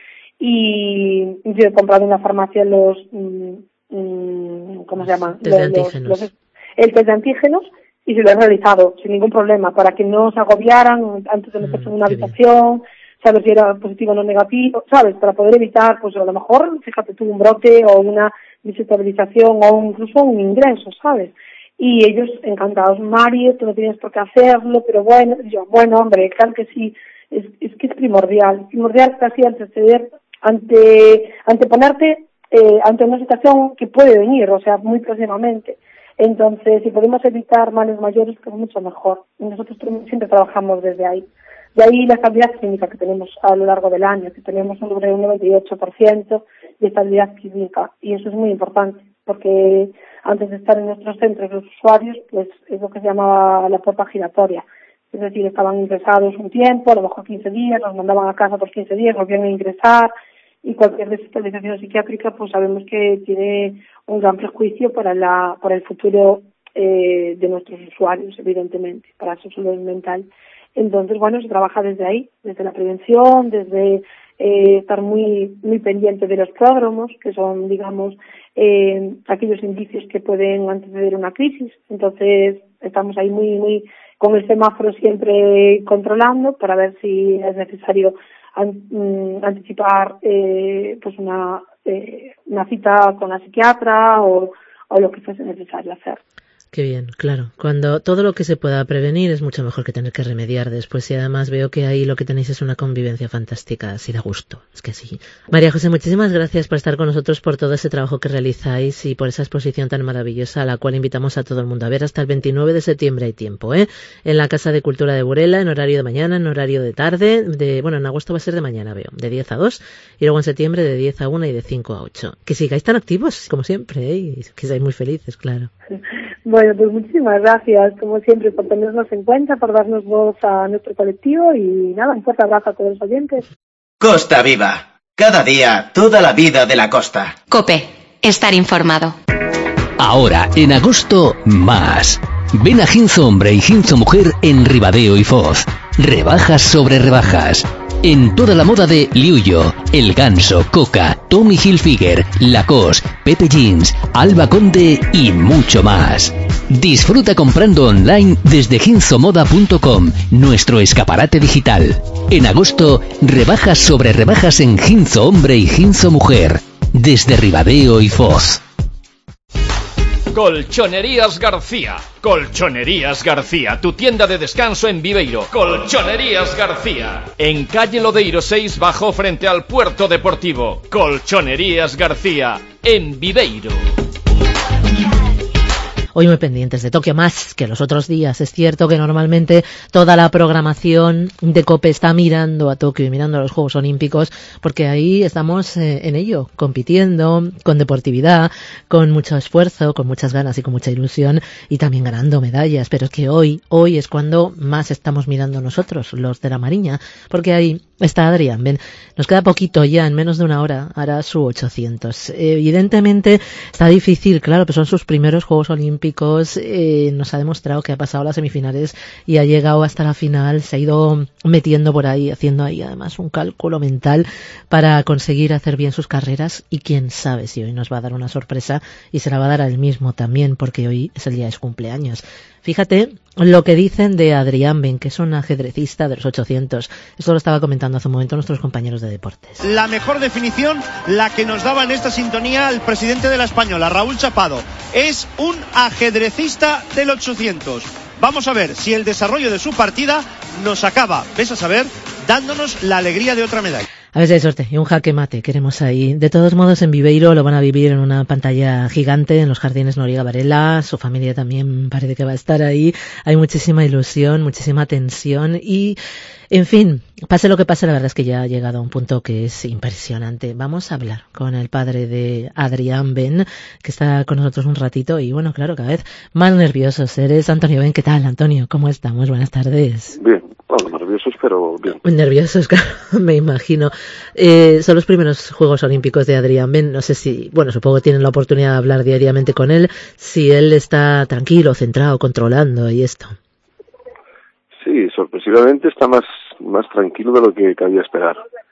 Speaker 10: y yo he comprado en la farmacia los, mm, ¿cómo se llaman?
Speaker 4: Test de antígenos.
Speaker 10: Los, los, el test de antígenos y se lo he realizado sin ningún problema para que no se agobiaran antes de meterse mm, en una habitación, bien. Saber si era positivo o no negativo, ¿sabes? Para poder evitar, pues a lo mejor, fíjate tú, un brote o una desestabilización o incluso un ingreso, ¿sabes? Y ellos encantados, Mari, tú no tienes por qué hacerlo, pero bueno, yo, bueno, hombre, claro que sí, es, es que es primordial, es primordial casi anteceder, ante, anteponerte eh, ante una situación que puede venir, o sea, muy próximamente. Entonces, si podemos evitar males mayores, pues mucho mejor. Y nosotros siempre trabajamos desde ahí. De ahí la estabilidad clínica que tenemos a lo largo del año, que tenemos sobre un noventa y ocho por ciento de estabilidad clínica. Y eso es muy importante, porque antes de estar en nuestros centros los usuarios, pues es lo que se llamaba la puerta giratoria. Es decir, estaban ingresados un tiempo, a lo mejor quince días, los mandaban a casa por quince días, volvían a ingresar, y cualquier desestabilización psiquiátrica, pues sabemos que tiene un gran prejuicio para la para el futuro eh, de nuestros usuarios, evidentemente, para su salud mental. Entonces, bueno, se trabaja desde ahí, desde la prevención, desde eh, estar muy muy pendiente de los pródromos, que son, digamos, eh, aquellos indicios que pueden anteceder una crisis. Entonces, estamos ahí muy muy con el semáforo siempre controlando para ver si es necesario an, um, anticipar eh, pues una eh, una cita con la psiquiatra o, o lo que fuese necesario hacer.
Speaker 4: Qué bien, claro. Cuando todo lo que se pueda prevenir es mucho mejor que tener que remediar después, y además veo que ahí lo que tenéis es una convivencia fantástica, así da gusto. Es que sí. María José, muchísimas gracias por estar con nosotros, por todo ese trabajo que realizáis y por esa exposición tan maravillosa a la cual invitamos a todo el mundo a ver hasta el veintinueve de septiembre hay tiempo, ¿eh? En la Casa de Cultura de Burela, en horario de mañana, en horario de tarde, de bueno, en agosto va a ser de mañana, veo, de diez a dos, y luego en septiembre de diez a una y de cinco a ocho. Que sigáis tan activos, como siempre, ¿eh? Y que seáis muy felices, claro.
Speaker 10: Bueno, pues muchísimas gracias, como siempre, por tenernos en cuenta, por darnos voz a nuestro colectivo y nada, un fuerte abrazo a todos los oyentes.
Speaker 2: Costa Viva. Cada día, toda la vida de la costa.
Speaker 11: COPE. Estar informado.
Speaker 12: Ahora, en agosto, más. Ven a Ginzo Hombre y Ginzo Mujer en Ribadeo y Foz. Rebajas sobre rebajas. En toda la moda de Liuyo, El Ganso, Coca, Tommy Hilfiger, Lacoste, Pepe Jeans, Alba Conde y mucho más. Disfruta comprando online desde ginzo moda punto com, nuestro escaparate digital. En agosto, rebajas sobre rebajas en Ginzo Hombre y Ginzo Mujer, desde Ribadeo y Foz.
Speaker 8: Colchonerías García. Colchonerías García, tu tienda de descanso en Viveiro. Colchonerías García. En calle Lodeiro seis bajo frente al puerto deportivo. Colchonerías García, en Viveiro.
Speaker 4: Hoy muy pendientes de Tokio, más que los otros días. Es cierto que normalmente toda la programación de COPE está mirando a Tokio y mirando a los Juegos Olímpicos, porque ahí estamos eh, en ello, compitiendo, con deportividad, con mucho esfuerzo, con muchas ganas y con mucha ilusión, y también ganando medallas. Pero es que hoy, hoy es cuando más estamos mirando nosotros, los de la Mariña, porque ahí está Adrián Ben. Nos queda poquito ya, en menos de una hora, hará su ochocientos. Evidentemente está difícil, claro, que son sus primeros Juegos Olímpicos. Eh, nos ha demostrado que ha pasado las semifinales y ha llegado hasta la final, se ha ido metiendo por ahí, haciendo ahí además un cálculo mental para conseguir hacer bien sus carreras, y quién sabe si hoy nos va a dar una sorpresa y se la va a dar a él mismo también, porque hoy es el día de su cumpleaños. Fíjate lo que dicen de Adrián Ben, que es un ajedrecista de los ochocientos. Esto lo estaba comentando hace un momento nuestros compañeros de deportes.
Speaker 13: La mejor definición, la que nos daba en esta sintonía el presidente de la Española, Raúl Chapado. Es un ajedrecista del ochocientos. Vamos a ver si el desarrollo de su partida nos acaba, ves a saber, dándonos la alegría de otra medalla.
Speaker 4: A ver si hay suerte y un jaque mate queremos ahí. De todos modos, en Viveiro lo van a vivir en una pantalla gigante en los jardines Noriega Varela. Su familia también parece que va a estar ahí. Hay muchísima ilusión, muchísima tensión y, en fin, pase lo que pase, la verdad es que ya ha llegado a un punto que es impresionante. Vamos a hablar con el padre de Adrián Ben, que está con nosotros un ratito y, bueno, claro, cada vez más nerviosos eres. Antonio Ben, ¿qué tal, Antonio? ¿Cómo estamos? Buenas tardes.
Speaker 14: Bien, bueno, nerviosos, pero bien.
Speaker 4: Nerviosos, claro, me imagino. Eh, son los primeros Juegos Olímpicos de Adrián Ben. No sé si, bueno, supongo que tienen la oportunidad de hablar diariamente con él, si él está tranquilo, centrado, controlando y esto.
Speaker 14: Sí, sorpresivamente está más más tranquilo de lo que cabía esperar.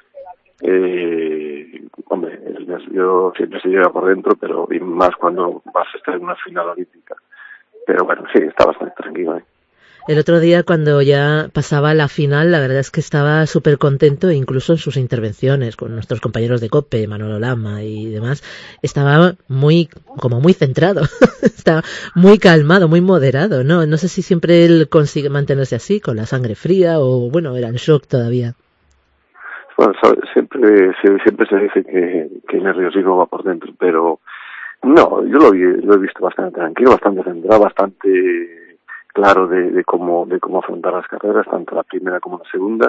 Speaker 14: Eh, hombre, el nervio siempre se lleva por dentro, pero y más cuando vas a estar en una final olímpica. Pero bueno, sí, está bastante tranquilo, ¿eh?
Speaker 4: El otro día, cuando ya pasaba la final, la verdad es que estaba súper contento, incluso en sus intervenciones con nuestros compañeros de COPE, Manolo Lama y demás. Estaba muy, como muy centrado, estaba muy calmado, muy moderado, ¿no? No sé si siempre él consigue mantenerse así, con la sangre fría, o bueno, era en shock todavía.
Speaker 14: Bueno, siempre, siempre se dice que, que el nerviosismo va por dentro, pero no, yo lo, lo he visto bastante tranquilo, bastante centrado, bastante claro de, de cómo de cómo afrontar las carreras, tanto la primera como la segunda.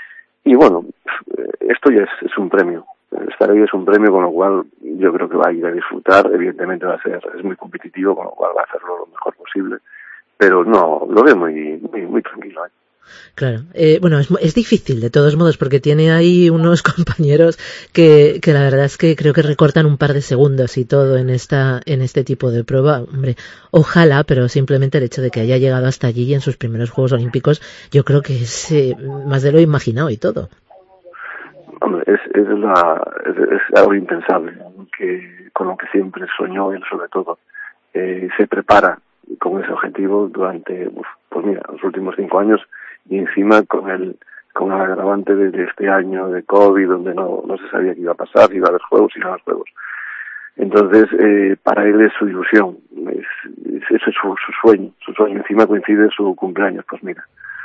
Speaker 14: Y bueno, esto ya es, es un premio. Estar ahí es un premio, con lo cual yo creo que va a ir a disfrutar. Evidentemente va a ser, es muy competitivo, con lo cual va a hacerlo lo mejor posible. Pero no, lo veo muy muy, muy tranquilo, ¿eh?
Speaker 4: Claro, eh, bueno, es, es difícil de todos modos, porque tiene ahí unos compañeros que, que la verdad es que creo que recortan un par de segundos y todo en esta en este tipo de prueba. Hombre, ojalá, pero simplemente el hecho de que haya llegado hasta allí en sus primeros Juegos Olímpicos, yo creo que es eh, más de lo imaginado y todo.
Speaker 14: Hombre, es, es, la, es, es algo impensable, que con lo que siempre soñó él, sobre todo. Eh, se prepara con ese objetivo durante, pues mira, los últimos cinco años, y encima con el con el agravante de este año de COVID, donde no no se sabía qué iba a pasar, si iba a haber juegos, si no iba a haber juegos. Entonces, eh, para él es su ilusión, es, es, ese es su, su sueño, su sueño. Encima coincide su cumpleaños, pues mira,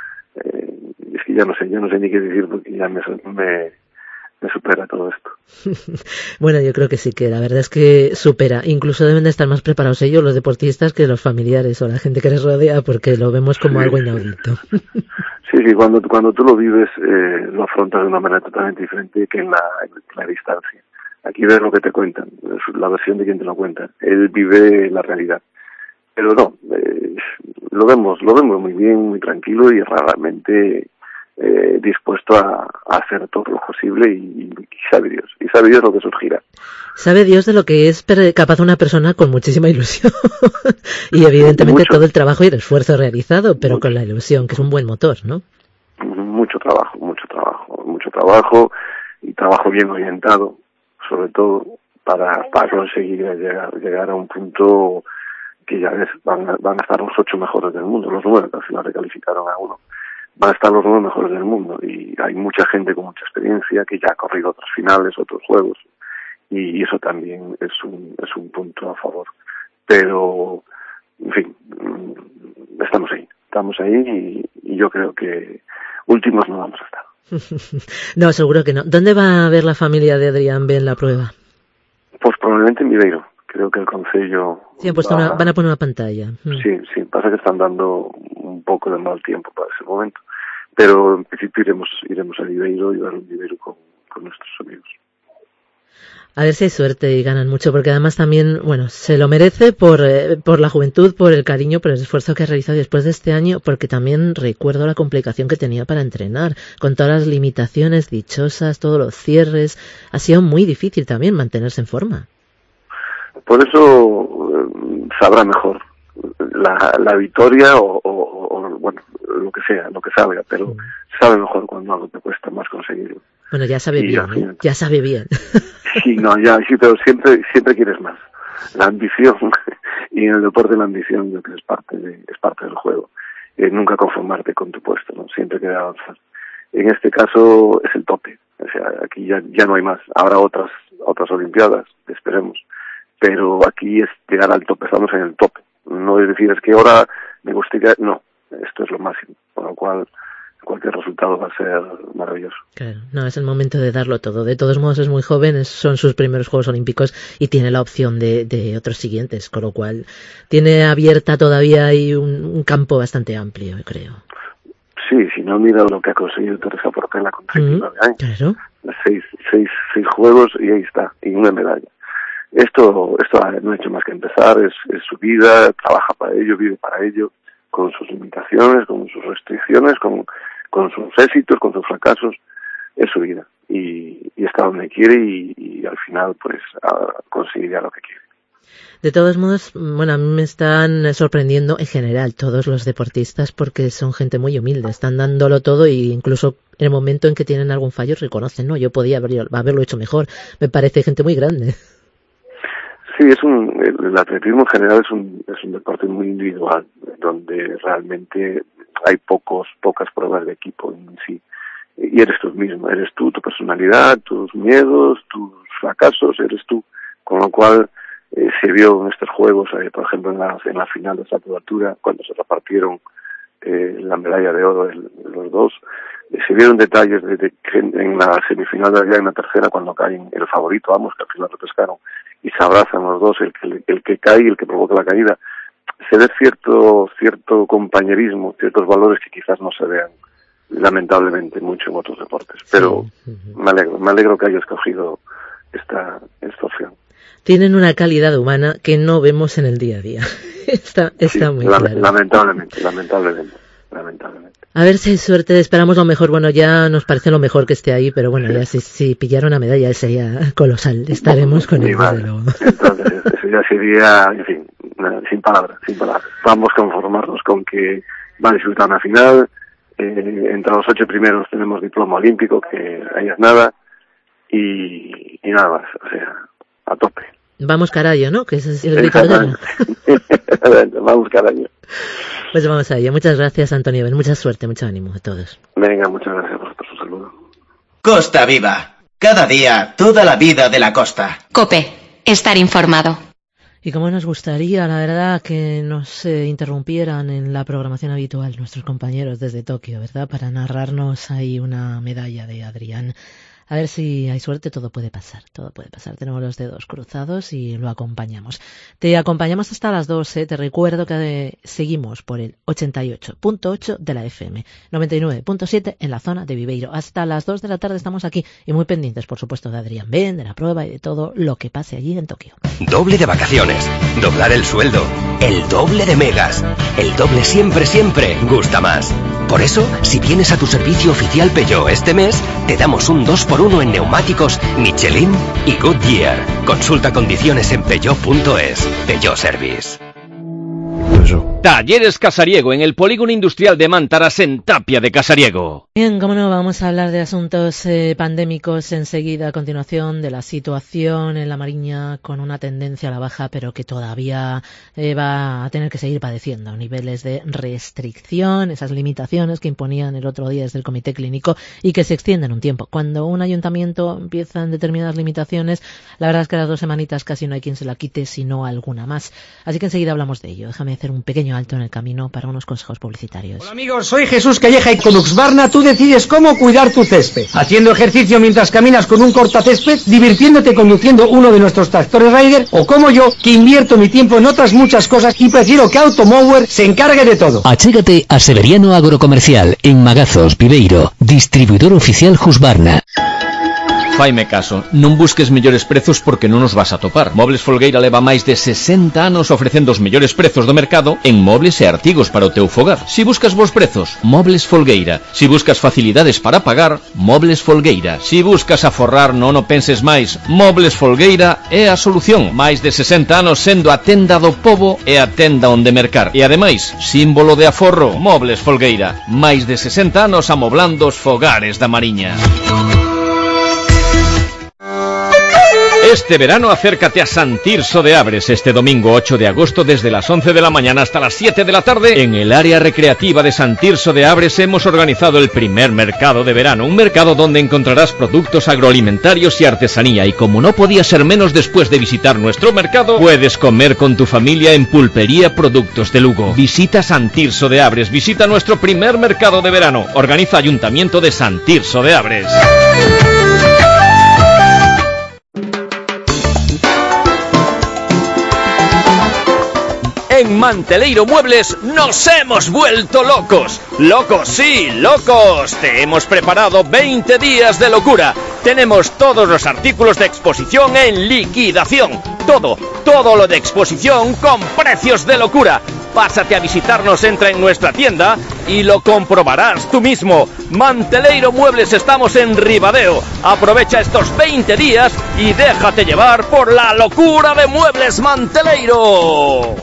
Speaker 14: eh, es que ya no sé, ya no sé ni qué decir, porque ya me, me, me supera todo esto.
Speaker 4: Bueno, yo creo que sí, que la verdad es que supera. Incluso deben de estar más preparados ellos, los deportistas, que los familiares o la gente que les rodea, porque lo vemos como sí. Algo inaudito.
Speaker 14: Sí, sí, cuando, cuando tú lo vives, eh, lo afrontas de una manera totalmente diferente que en la, en la distancia. Aquí ves lo que te cuentan, la versión de quien te lo cuenta. Él vive la realidad. Pero no, eh, lo vemos, lo vemos muy bien, muy tranquilo y realmente eh, dispuesto a, a hacer todo lo posible y, y sabe Dios, y sabe Dios lo que surgirá.
Speaker 4: Sabe Dios de lo que es capaz una persona con muchísima ilusión y evidentemente mucho, todo el trabajo y el esfuerzo realizado, pero mucho, con la ilusión, que es un buen motor, ¿no?
Speaker 14: Mucho trabajo, mucho trabajo, mucho trabajo y trabajo bien orientado, sobre todo para, para conseguir llegar, llegar a un punto que ya ves, van a, van a estar los ocho mejores del mundo, los nueve, que al final recalificaron a uno. Van a estar los nueve mejores del mundo y hay mucha gente con mucha experiencia que ya ha corrido otras finales, otros juegos, y eso también es un, es un punto a favor. Pero, en fin, estamos ahí, estamos ahí y, y yo creo que últimos no vamos a estar.
Speaker 4: No, seguro que no. ¿Dónde va a ver la familia de Adrián Ben la prueba?
Speaker 14: Pues probablemente en Viveiro. Creo que el concello...
Speaker 4: Sí, han, puesto
Speaker 14: va...
Speaker 4: una, van a poner una pantalla.
Speaker 14: Sí, sí, pasa que están dando un poco de mal tiempo para ese momento. Pero en principio iremos iremos a Viveiro y verlo en Viveiro con, con nuestros amigos.
Speaker 4: A ver si hay suerte y ganan mucho, porque además también, bueno, se lo merece por, eh, por la juventud, por el cariño, por el esfuerzo que ha realizado después de este año, porque también recuerdo la complicación que tenía para entrenar, con todas las limitaciones dichosas, todos los cierres. Ha sido muy difícil también mantenerse en forma.
Speaker 14: Por eso eh, sabrá mejor la, la victoria o, o, o, bueno, lo que sea, lo que salga, pero mm. sabe mejor cuando algo te cuesta más conseguirlo.
Speaker 4: Bueno, ya sabe y bien, ¿eh? Ya sabe bien.
Speaker 14: Sí, no, ya, sí, pero siempre, siempre quieres más. La ambición, y en el deporte la ambición yo creo que es parte de, es parte del juego. Eh, nunca conformarte con tu puesto, ¿no? Siempre querer avanzar. En este caso es el tope. O sea, aquí ya, ya no hay más. Habrá otras, otras olimpiadas, esperemos. Pero aquí es llegar al tope, estamos en el tope. No es decir, es que ahora me gustaría, no, esto es lo máximo, con lo cual cualquier resultado va a ser maravilloso.
Speaker 4: Claro, no, es el momento de darlo todo. De todos modos es muy joven, es, son sus primeros Juegos Olímpicos y tiene la opción de, de otros siguientes, con lo cual tiene abierta todavía ahí un, un campo bastante amplio, creo.
Speaker 14: Sí, si no mira lo que ha conseguido Teresa Portela con treinta y nueve años.
Speaker 4: Claro.
Speaker 14: Seis, seis, seis juegos y ahí está, y una medalla. Esto, esto no ha hecho más que empezar, es, es su vida, trabaja para ello, vive para ello, con sus limitaciones, con sus restricciones, con, con sus éxitos, con sus fracasos, es su vida. Y, y está donde quiere y, y al final pues conseguirá lo que quiere.
Speaker 4: De todos modos, bueno, a mí me están sorprendiendo en general todos los deportistas porque son gente muy humilde, están dándolo todo e incluso en el momento en que tienen algún fallo reconocen, no, yo podía haber, haberlo hecho mejor. Me parece gente muy grande.
Speaker 14: Sí, es un, el atletismo en general es un, es un deporte muy individual, donde realmente hay pocos, pocas pruebas de equipo en sí. Y eres tú mismo, eres tú, tu personalidad, tus miedos, tus fracasos, eres tú. Con lo cual, eh, se vio en estos juegos, eh, por ejemplo, en la, en la final de salto de altura, cuando se repartieron eh, la medalla de oro de, de los dos, eh, se vieron detalles de, de que en la semifinal de allá, en la tercera, cuando caen el favorito, vamos, que al final lo pescaron, y se abrazan los dos, el que, el que cae y el que provoca la caída. Se ve cierto, cierto compañerismo, ciertos valores que quizás no se vean, lamentablemente, mucho en otros deportes. Pero sí. uh-huh. me alegro, me alegro que haya escogido esta, esta opción.
Speaker 4: Tienen una calidad humana que no vemos en el día a día. está está
Speaker 14: sí,
Speaker 4: muy
Speaker 14: la,
Speaker 4: claro.
Speaker 14: Lamentablemente, lamentablemente, lamentablemente.
Speaker 4: A ver si hay suerte, esperamos lo mejor. Bueno, ya nos parece lo mejor que esté ahí, pero bueno, sí. ya si, si pillara una medalla sería colosal. Estaremos con él, desde luego.
Speaker 14: Entonces, eso ya sería, en fin, sin palabras, sin palabras. Vamos a conformarnos con que va a disfrutar una final. Eh, entre los ocho primeros tenemos diploma olímpico, que ahí es nada. Y, y nada más, o sea, a tope.
Speaker 4: Vamos carayo, ¿no? Que ese es el grito de guerra.
Speaker 14: Vamos carayo.
Speaker 4: Pues vamos a ello. Muchas gracias, Antonio Ben. Mucha suerte, mucho ánimo a todos.
Speaker 14: Venga, muchas gracias por su saludo.
Speaker 2: Costa Viva. Cada día, toda la vida de la costa.
Speaker 11: COPE. Estar informado.
Speaker 4: Y como nos gustaría, la verdad, que nos eh, interrumpieran en la programación habitual nuestros compañeros desde Tokio, ¿verdad? Para narrarnos ahí una medalla de Adrián. A ver si hay suerte, todo puede pasar, todo puede pasar. Tenemos los dedos cruzados y lo acompañamos. Te acompañamos hasta las dos, ¿eh? Te recuerdo que eh, seguimos por el ochenta y ocho punto ocho de la F M, noventa y nueve punto siete en la zona de Viveiro. Hasta las dos de la tarde estamos aquí y muy pendientes, por supuesto, de Adrián Ben, de la prueba y de todo lo que pase allí en Tokio.
Speaker 15: Doble de vacaciones, doblar el sueldo, el doble de megas. El doble siempre, siempre gusta más. Por eso, si vienes a tu servicio oficial Peugeot este mes, te damos un dos por uno en neumáticos Michelin y Goodyear. Consulta condiciones en peugeot punto es. Peugeot Service.
Speaker 9: descenso.
Speaker 8: Talleres Casariego, en el polígono industrial de Mántaras, en Tapia de Casariego.
Speaker 4: Bien, cómo no, vamos a hablar de asuntos eh, pandémicos enseguida, a continuación de la situación en la Mariña con una tendencia a la baja, pero que todavía eh, va a tener que seguir padeciendo niveles de restricción, esas limitaciones que imponían el otro día desde el Comité Clínico y que se extienden un tiempo. Cuando un ayuntamiento empieza en determinadas limitaciones, la verdad es que a las dos semanitas casi no hay quien se la quite, sino alguna más. Así que enseguida hablamos de ello. Déjame hacer un pequeño alto en el camino para unos consejos publicitarios.
Speaker 16: Hola amigos, soy Jesús Calleja y con Uxbarna tú decides cómo cuidar tu césped. Haciendo ejercicio mientras caminas con un cortacésped, divirtiéndote conduciendo uno de nuestros tractores Ryder, o como yo, que invierto mi tiempo en otras muchas cosas y prefiero que Automower se encargue de todo.
Speaker 12: Achégate a Severiano Agrocomercial en Magazos, Viveiro, distribuidor oficial Husqvarna.
Speaker 8: Faime caso, non busques mellores prezos porque non os vas a topar. Mobles Folgueira leva máis de sesenta anos ofrecendo os mellores prezos do mercado en mobles e artigos para o teu fogar. Si buscas bons prezos, Mobles Folgueira. Si buscas facilidades para pagar, Mobles Folgueira. Si buscas aforrar, non o penses máis. Mobles Folgueira é a solución. Máis de sesenta anos sendo a tenda do pobo e a tenda onde mercar. E ademais, símbolo de aforro, Mobles Folgueira. Máis de sesenta anos amoblando os fogares da Mariña. Este verano acércate a San Tirso de Abres este domingo ocho de agosto desde las once de la mañana hasta las siete de la tarde. En el área recreativa de San Tirso de Abres hemos organizado el primer mercado de verano, un mercado donde encontrarás productos agroalimentarios y artesanía, y como no podía ser menos después de visitar nuestro mercado, puedes comer con tu familia en Pulpería Productos de Lugo. Visita San Tirso de Abres, visita nuestro primer mercado de verano. Organiza Ayuntamiento de San Tirso de Abres. En Manteleiro Muebles nos hemos vuelto locos. Locos, sí, locos. Te hemos preparado veinte días de locura. Tenemos todos los artículos de exposición en liquidación. Todo, todo lo de exposición con precios de locura. Pásate a visitarnos, entra en nuestra tienda y lo comprobarás tú mismo. Manteleiro Muebles, estamos en Ribadeo. Aprovecha estos veinte días y déjate llevar por la locura de Muebles Manteleiro.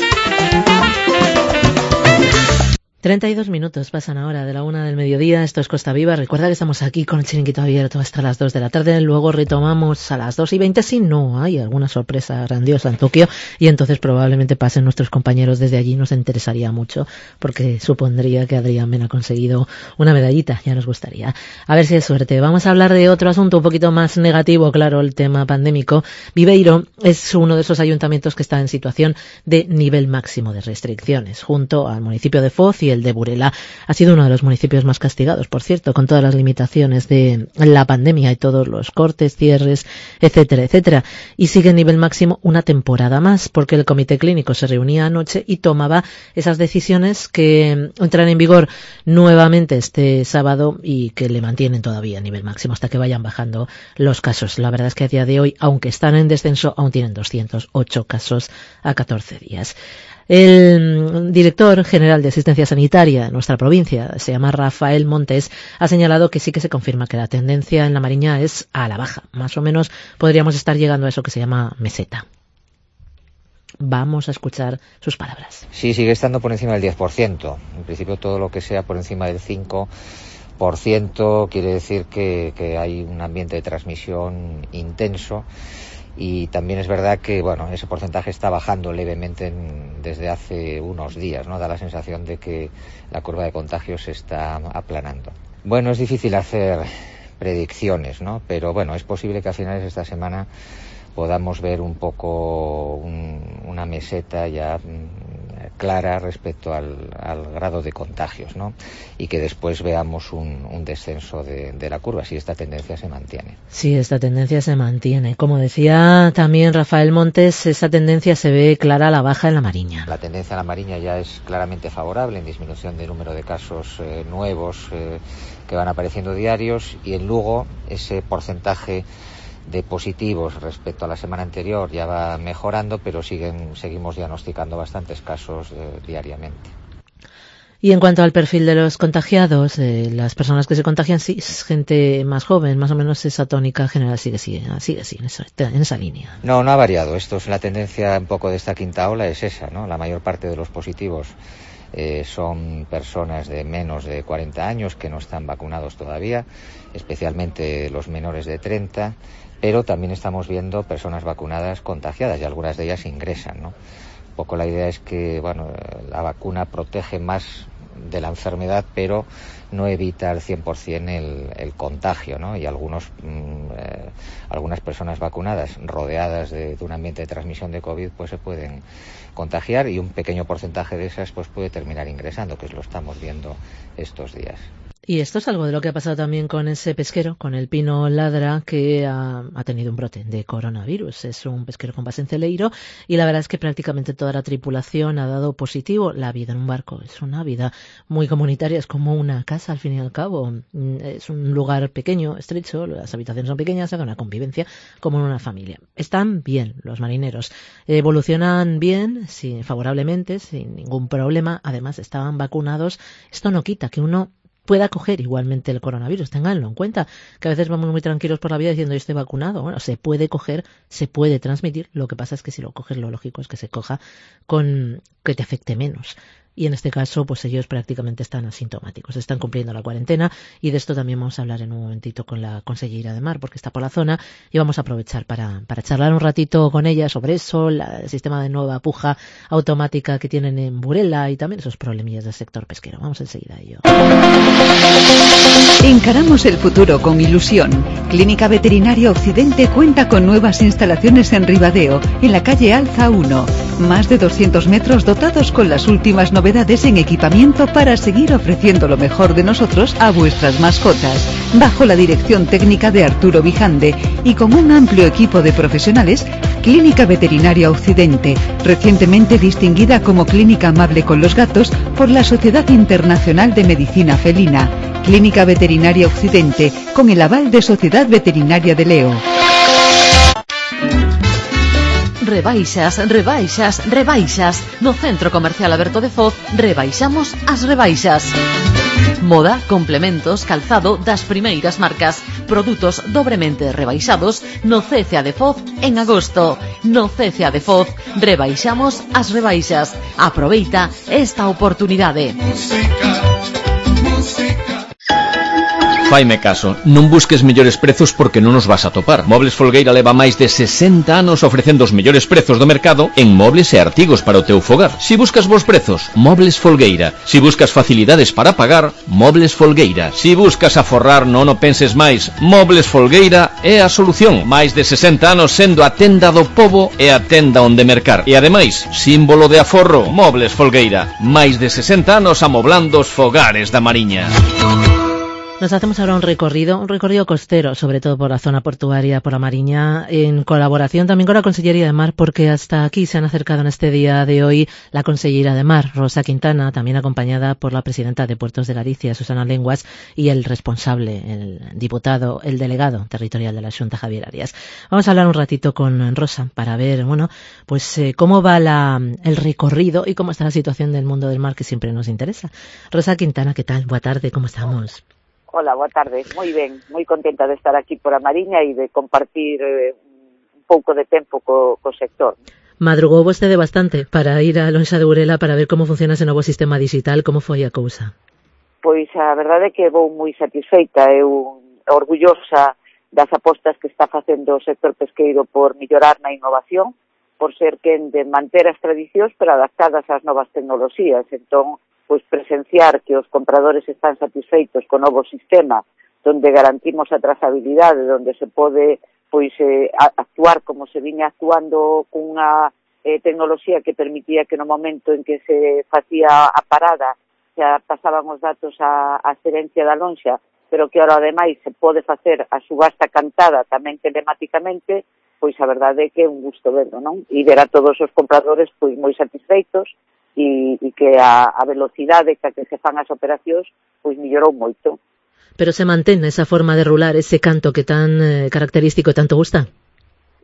Speaker 4: treinta y dos minutos pasan ahora de la una del mediodía. Esto es Costa Viva. Recuerda que estamos aquí con el chiringuito abierto hasta las dos de la tarde. Luego retomamos a las dos y veinte si no hay alguna sorpresa grandiosa en Tokio, y entonces probablemente pasen nuestros compañeros desde allí. Nos interesaría mucho porque supondría que Adrián Ben ha conseguido una medallita. Ya nos gustaría. A ver si es suerte. Vamos a hablar de otro asunto un poquito más negativo, claro, el tema pandémico. Viveiro es uno de esos ayuntamientos que está en situación de nivel máximo de restricciones, junto al municipio de Foz y el de Burela. Ha sido uno de los municipios más castigados, por cierto, con todas las limitaciones de la pandemia y todos los cortes, cierres, etcétera, etcétera. Y sigue en nivel máximo una temporada más, porque el Comité Clínico se reunía anoche y tomaba esas decisiones que entran en vigor nuevamente este sábado y que le mantienen todavía a nivel máximo hasta que vayan bajando los casos. La verdad es que a día de hoy, aunque están en descenso, aún tienen doscientos ocho casos a catorce días. El director general de Asistencia Sanitaria de nuestra provincia, se llama Rafael Montes, ha señalado que sí que se confirma que la tendencia en la Mariña es a la baja. Más o menos podríamos estar llegando a eso que se llama meseta. Vamos a escuchar sus palabras.
Speaker 1: Sí, sigue estando por encima del diez por ciento. En principio todo lo que sea por encima del cinco por ciento quiere decir que, que hay un ambiente de transmisión intenso. Y también es verdad que, bueno, ese porcentaje está bajando levemente en, desde hace unos días, ¿no? Da la sensación de que la curva de contagios se está aplanando. Bueno, es difícil hacer predicciones, ¿no? Pero bueno, es posible que a finales de esta semana podamos ver un poco un, una meseta ya clara respecto al, al grado de contagios, ¿no? Y que después veamos un, un descenso de, de la curva, si esta tendencia se mantiene.
Speaker 4: Sí, esta tendencia se mantiene. Como decía también Rafael Montes, esa tendencia se ve clara a la baja en la Mariña.
Speaker 1: La tendencia en la Mariña ya es claramente favorable, en disminución del número de casos eh, nuevos eh, que van apareciendo diarios, y en Lugo ese porcentaje de positivos respecto a la semana anterior ya va mejorando, pero siguen seguimos diagnosticando bastantes casos eh, diariamente.
Speaker 4: Y en cuanto al perfil de los contagiados, eh, las personas que se contagian, sí, es gente más joven, más o menos esa tónica general sigue, sigue, sigue así, en esa, en esa línea.
Speaker 1: No, no ha variado. Esto es la tendencia un poco de esta quinta ola, es esa, ¿no? La mayor parte de los positivos eh, son personas de menos de cuarenta años que no están vacunados todavía, especialmente los menores de treinta, pero también estamos viendo personas vacunadas contagiadas y algunas de ellas ingresan, ¿no? Un poco la idea es que, bueno, la vacuna protege más de la enfermedad, pero no evita al cien por ciento el, el contagio, ¿no? Y algunos, mmm, eh, algunas personas vacunadas rodeadas de, de un ambiente de transmisión de COVID, pues se pueden contagiar y un pequeño porcentaje de esas pues puede terminar ingresando, que lo estamos viendo estos días.
Speaker 4: Y esto es algo de lo que ha pasado también con ese pesquero, con el Pino Ladra, que ha, ha tenido un brote de coronavirus. Es un pesquero con base en Celeiro y la verdad es que prácticamente toda la tripulación ha dado positivo. La vida en un barco es una vida muy comunitaria, es como una casa al fin y al cabo. Es un lugar pequeño, estrecho, las habitaciones son pequeñas, hace una convivencia como en una familia. Están bien los marineros, evolucionan bien, sí, favorablemente, sin ningún problema. Además estaban vacunados. Esto no quita que uno pueda coger igualmente el coronavirus, ténganlo en cuenta, que a veces vamos muy tranquilos por la vida diciendo yo estoy vacunado. Bueno, se puede coger, se puede transmitir, lo que pasa es que si lo coges lo lógico es que se coja con que te afecte menos. Y en este caso, pues ellos prácticamente están asintomáticos, están cumpliendo la cuarentena y de esto también vamos a hablar en un momentito con la consellera de Mar, porque está por la zona y vamos a aprovechar para, para charlar un ratito con ella sobre eso, la, el sistema de nueva puja automática que tienen en Burela y también esos problemillas del sector pesquero. Vamos enseguida a ello.
Speaker 7: Encaramos el futuro con ilusión. Clínica Veterinaria Occidente cuenta con nuevas instalaciones en Ribadeo, en la calle Alza uno. Más de doscientos metros dotados con las últimas novedades en equipamiento para seguir ofreciendo lo mejor de nosotros a vuestras mascotas. Bajo la dirección técnica de Arturo Bijande y con un amplio equipo de profesionales, Clínica Veterinaria Occidente, recientemente distinguida como Clínica Amable con los Gatos por la Sociedad Internacional de Medicina Felina. Clínica Veterinaria Occidente, con el aval de Sociedad Veterinaria de Leo.
Speaker 17: Rebaixas, rebaixas, rebaixas. No Centro Comercial Aberto de Foz, rebaixamos as rebaixas. Moda, complementos, calzado das primeiras marcas. Produtos dobremente rebaixados no C C A de Foz en agosto. No C C A de Foz, rebaixamos as rebaixas. Aproveita esta oportunidade.
Speaker 8: Faime caso, non busques mellores prezos porque non os vas a topar. Mobles Folgueira leva máis de sesenta anos ofrecendo os mellores prezos do mercado en mobles e artigos para o teu fogar. Si buscas bons prezos, Mobles Folgueira. Si buscas facilidades para pagar, Mobles Folgueira. Si buscas aforrar, non o penses máis, Mobles Folgueira é a solución. Máis de sesenta anos sendo a tenda do pobo e a tenda onde mercar. E ademais, símbolo de aforro, Mobles Folgueira. Máis de sesenta anos amoblando os fogares da Mariña.
Speaker 4: Nos hacemos ahora un recorrido, un recorrido costero, sobre todo por la zona portuaria, por la Mariña, en colaboración también con la Consellería de Mar, porque hasta aquí se han acercado en este día de hoy la Consellera de Mar, Rosa Quintana, también acompañada por la Presidenta de Puertos de Galicia, Susana Lenguas, y el responsable, el diputado, el delegado territorial de la Xunta, Javier Arias. Vamos a hablar un ratito con Rosa para ver, bueno, pues eh, cómo va la, el recorrido y cómo está la situación del mundo del mar, que siempre nos interesa. Rosa Quintana, ¿qué tal? Boa tarde, ¿cómo estamos?
Speaker 18: Hola, boa tarde. Moi ben, moi contenta de estar aquí por a Mariña e de compartir eh, un pouco de tempo co, co sector.
Speaker 4: Madrugou vostede bastante para ir a Lonxa de Burela para ver como funciona ese novo sistema digital, como foi a cousa?
Speaker 18: Pois a verdade é que vou moi satisfeita, eu orgullosa das apostas que está facendo o sector pesqueiro por mellorar na innovación, por ser quen de manter as tradicións pero adaptadas ás novas tecnoloxías. Entón, pois presenciar que os compradores están satisfeitos co novo sistema, donde garantimos a trazabilidade, donde se pode pois eh, actuar como se viña actuando cunha eh, tecnoloxía que permitía que no momento en que se facía a parada xa pasaban os datos á, á xerencia da lonxa, pero que ahora ademais se pode facer a subasta cantada tamén telemáticamente, pois a verdade é que é un gusto verlo, non? E ver a todos os compradores pois moi satisfeitos, e, e que a, a velocidade que, que se fan as operacións pois mellorou moito.
Speaker 4: Pero se mantén esa forma de rular, ese canto que tan eh, característico e tanto gusta?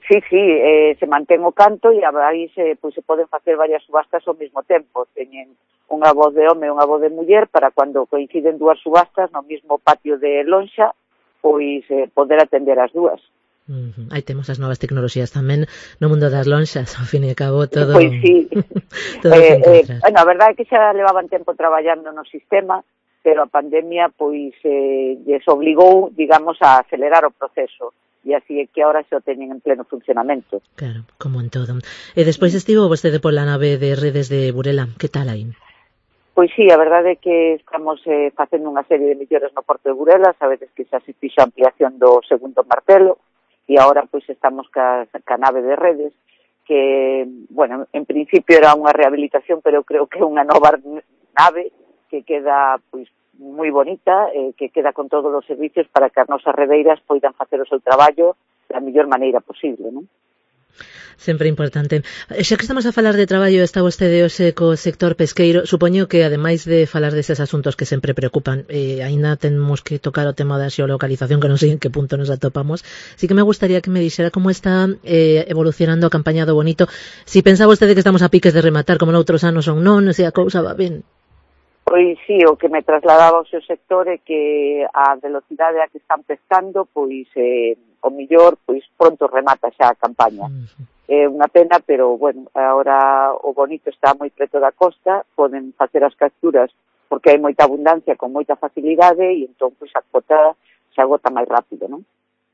Speaker 18: Sí, sí, eh, se mantén o canto e aí se, pois, se poden facer varias subastas ao mesmo tempo. Teñen unha voz de home e unha voz de muller para cando coinciden dúas subastas no mesmo patio de lonxa, pois eh, poder atender as dúas.
Speaker 4: Uh-huh. Aí temos as novas tecnoloxías tamén no mundo das lonxas, ao fin e cabo todo...
Speaker 18: Pois sí.
Speaker 4: todo
Speaker 18: eh, eh, bueno, a verdade é que xa levaban tempo traballando no sistema, pero a pandemia pois eh, lles obligou, digamos, a acelerar o proceso. E así é que ahora xa o teñen en pleno funcionamento.
Speaker 4: Claro, como en todo. E despois estivo vostede pola nave de redes de Burela, que tal aí?
Speaker 18: Pois sí, a verdade é que estamos eh, facendo unha serie de melloras no porto de Burela, sabedes que xa se fixo a ampliación do segundo martelo, e agora pois estamos ca, ca nave de redes, que, bueno, en principio era unha rehabilitación, pero creo que é unha nova nave que queda, pois, moi bonita, eh, que queda con todos os servicios para que as nosas redeiras poidan facer o seu traballo da mellor maneira posible, non?
Speaker 4: Sempre importante. Xa que estamos a falar de traballo, está vostede hoxe co sector pesqueiro, supoño que ademais de falar deses asuntos que sempre preocupan, eh, aínda temos que tocar o tema da xeolocalización, que non sei en que punto nos atopamos. Sí que me gustaría que me dixera como está eh, evolucionando a campaña do Bonito. Si pensa vostede que estamos a piques de rematar como noutros anos ou non, se a cousa va ben.
Speaker 18: Pois sí, o que me trasladaba ao seu sector é que a velocidade a que están pescando, pois eh, o millor, pois pronto remata xa a campaña. É unha pena, pero, bueno, agora o Bonito está moi preto da costa, poden facer as capturas porque hai moita abundancia con moita facilidade e entón, pois, a cota se agota máis rápido, non?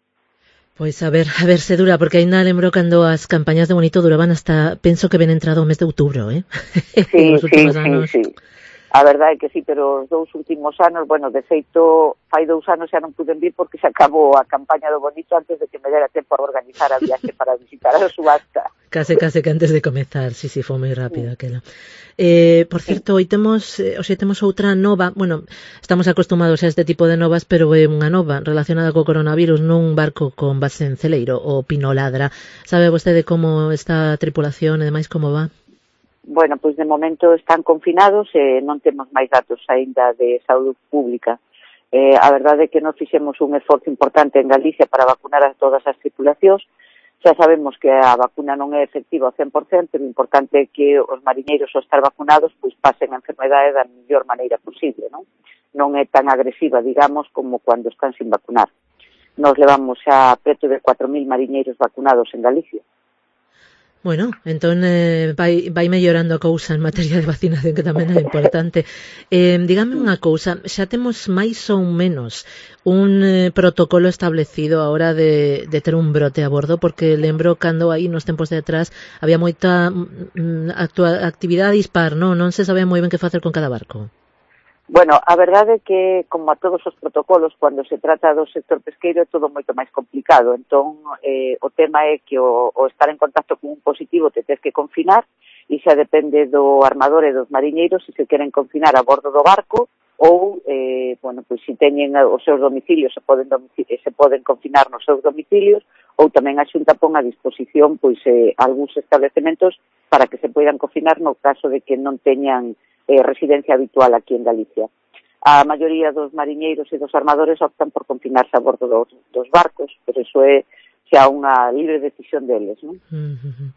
Speaker 4: Pois a ver, a ver se dura, porque ainda lembro cando as campañas de Bonito duraban hasta, penso que ven entrado o mes de outubro, eh?
Speaker 18: Sí, sí, sí, sí. A verdade é que sí, pero os dous últimos anos, bueno, de feito, fai dous anos xa non puden vir porque se acabou a campaña do Bonito antes de que me dera tempo a organizar a viaxe para visitar a subasta.
Speaker 4: Case, case que antes de comezar, sí, sí, foi moi rápido aquela. Eh, por certo, hoy temos, eh, hoxe temos outra nova, bueno, estamos acostumados a este tipo de novas, pero é unha nova relacionada co coronavirus nun barco con base en Celeiro, o Pinoladra. Sabe vostede como está a tripulación e demais como va?
Speaker 18: Bueno, pois de momento están confinados e non temos máis datos aínda de saúde pública. Eh, a verdade é que non fixemos un esforzo importante en Galicia para vacunar a todas as tripulacións. Xa sabemos que a vacuna non é efectiva ao cen por cento, pero o importante é que os mariñeiros ao estar vacunados pois pasen a enfermedade da mellor maneira posible, non? Non é tan agresiva, digamos, como cando están sin vacunar. Nos levamos xa preto de cuatro mil mariñeiros vacunados en Galicia.
Speaker 4: Bueno, entón eh, vai, vai mellorando a cousa en materia de vacinación, que tamén é importante. Eh, dígame unha cousa, xa temos máis ou menos un eh, protocolo establecido a hora de, de ter un brote a bordo, porque lembro cando aí nos tempos de atrás había moita mm, actua, actividade dispar, non? Non se sabía moi ben que facer con cada barco.
Speaker 18: Bueno, a verdade é que, como a todos os protocolos, cando se trata do sector pesqueiro é todo moito máis complicado. Entón, eh, o tema é que o, o estar en contacto con un positivo te tens que confinar e xa depende do armador e dos mariñeiros se se queren confinar a bordo do barco ou, eh, bueno, pois se teñen os seus domicilios se poden, domicilios, se poden confinar nos seus domicilios ou tamén a Xunta pon a disposición pois eh, algúns establecementos para que se poidan confinar no caso de que non teñan Eh, residencia habitual aquí en Galicia. A maioría dos mariñeiros e dos armadores optan por confinarse a bordo dos, dos barcos, pero iso é xa unha libre decisión deles, non?
Speaker 4: Uh-huh.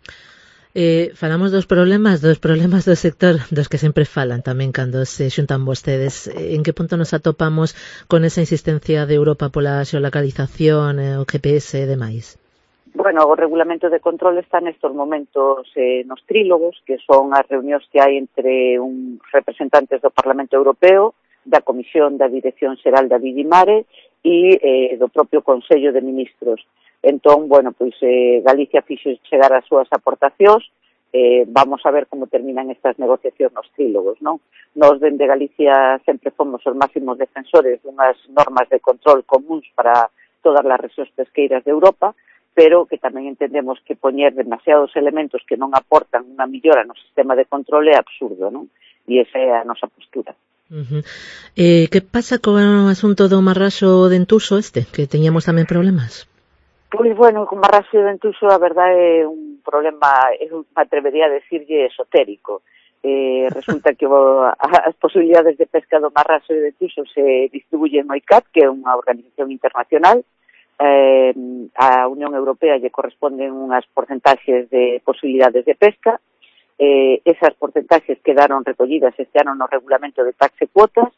Speaker 4: Eh, falamos dos problemas, dos problemas do sector dos que sempre falan tamén cando se xuntan vostedes. En que punto nos atopamos con esa insistencia de Europa pola xeolocalización, eh, o G P S e demais?
Speaker 18: Bueno, o regulamento de control está nestos momentos eh, nos trílogos, que son as reunións que hai entre un representantes do Parlamento Europeo, da Comisión da Dirección Xeral da Vigimare e eh, do propio Consello de Ministros. Entón, bueno, pois eh, Galicia fixo chegar as súas aportacións, eh, vamos a ver como terminan estas negociacións nos trílogos, non? Nos dende Galicia sempre fomos os máximos defensores dunhas normas de control comuns para todas as rexións pesqueiras de Europa, pero que tamén entendemos que poñer demasiados elementos que non aportan unha millora no sistema de control é absurdo, non? E esa é a nosa postura.
Speaker 4: Uh-huh. Eh, que pasa co asunto do marraxo dentuso este, que teñamos tamén problemas?
Speaker 18: Pois, bueno, con marraxo dentuso a verdade é un problema, eu me atrevería a decirlle esotérico. Eh, resulta que o, as posibilidades de pesca do marraxo dentuso se distribuyen no I C A T, que é unha organización internacional. eh, a Unión Europea lle corresponden unhas porcentaxes de posibilidades de pesca. Eh, esas porcentaxes quedaron recollidas este ano no regulamento de taxa e cuotas.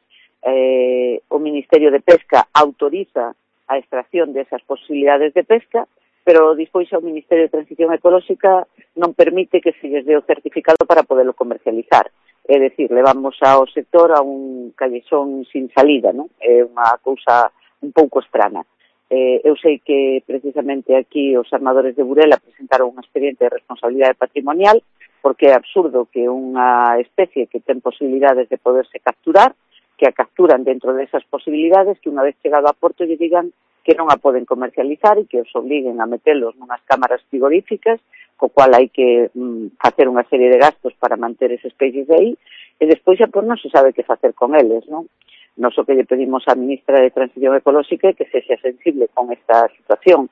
Speaker 18: Eh, o Ministerio de Pesca autoriza a extracción desas posibilidades de pesca, pero despois o Ministerio de Transición Ecolóxica non permite que se lles dé o certificado para poderlo comercializar. É dicir, levamos ao sector a un callexón sin salida, non? É unha cousa un pouco estrana. Eh, eu sei que precisamente aquí os armadores de Burela presentaron un expediente de responsabilidade patrimonial, porque é absurdo que unha especie que ten posibilidades de poderse capturar, que a capturan dentro desas posibilidades, que unha vez chegado a porto lle digan que non a poden comercializar e que os obliguen a metelos nunhas cámaras frigoríficas, co cual hai que mm, facer unha serie de gastos para manter eses peixes aí, e despois xa pois non se sabe que facer con eles, non? Nos o que lle pedimos á ministra de Transición Ecolóxica é que sexa sensible con esta situación.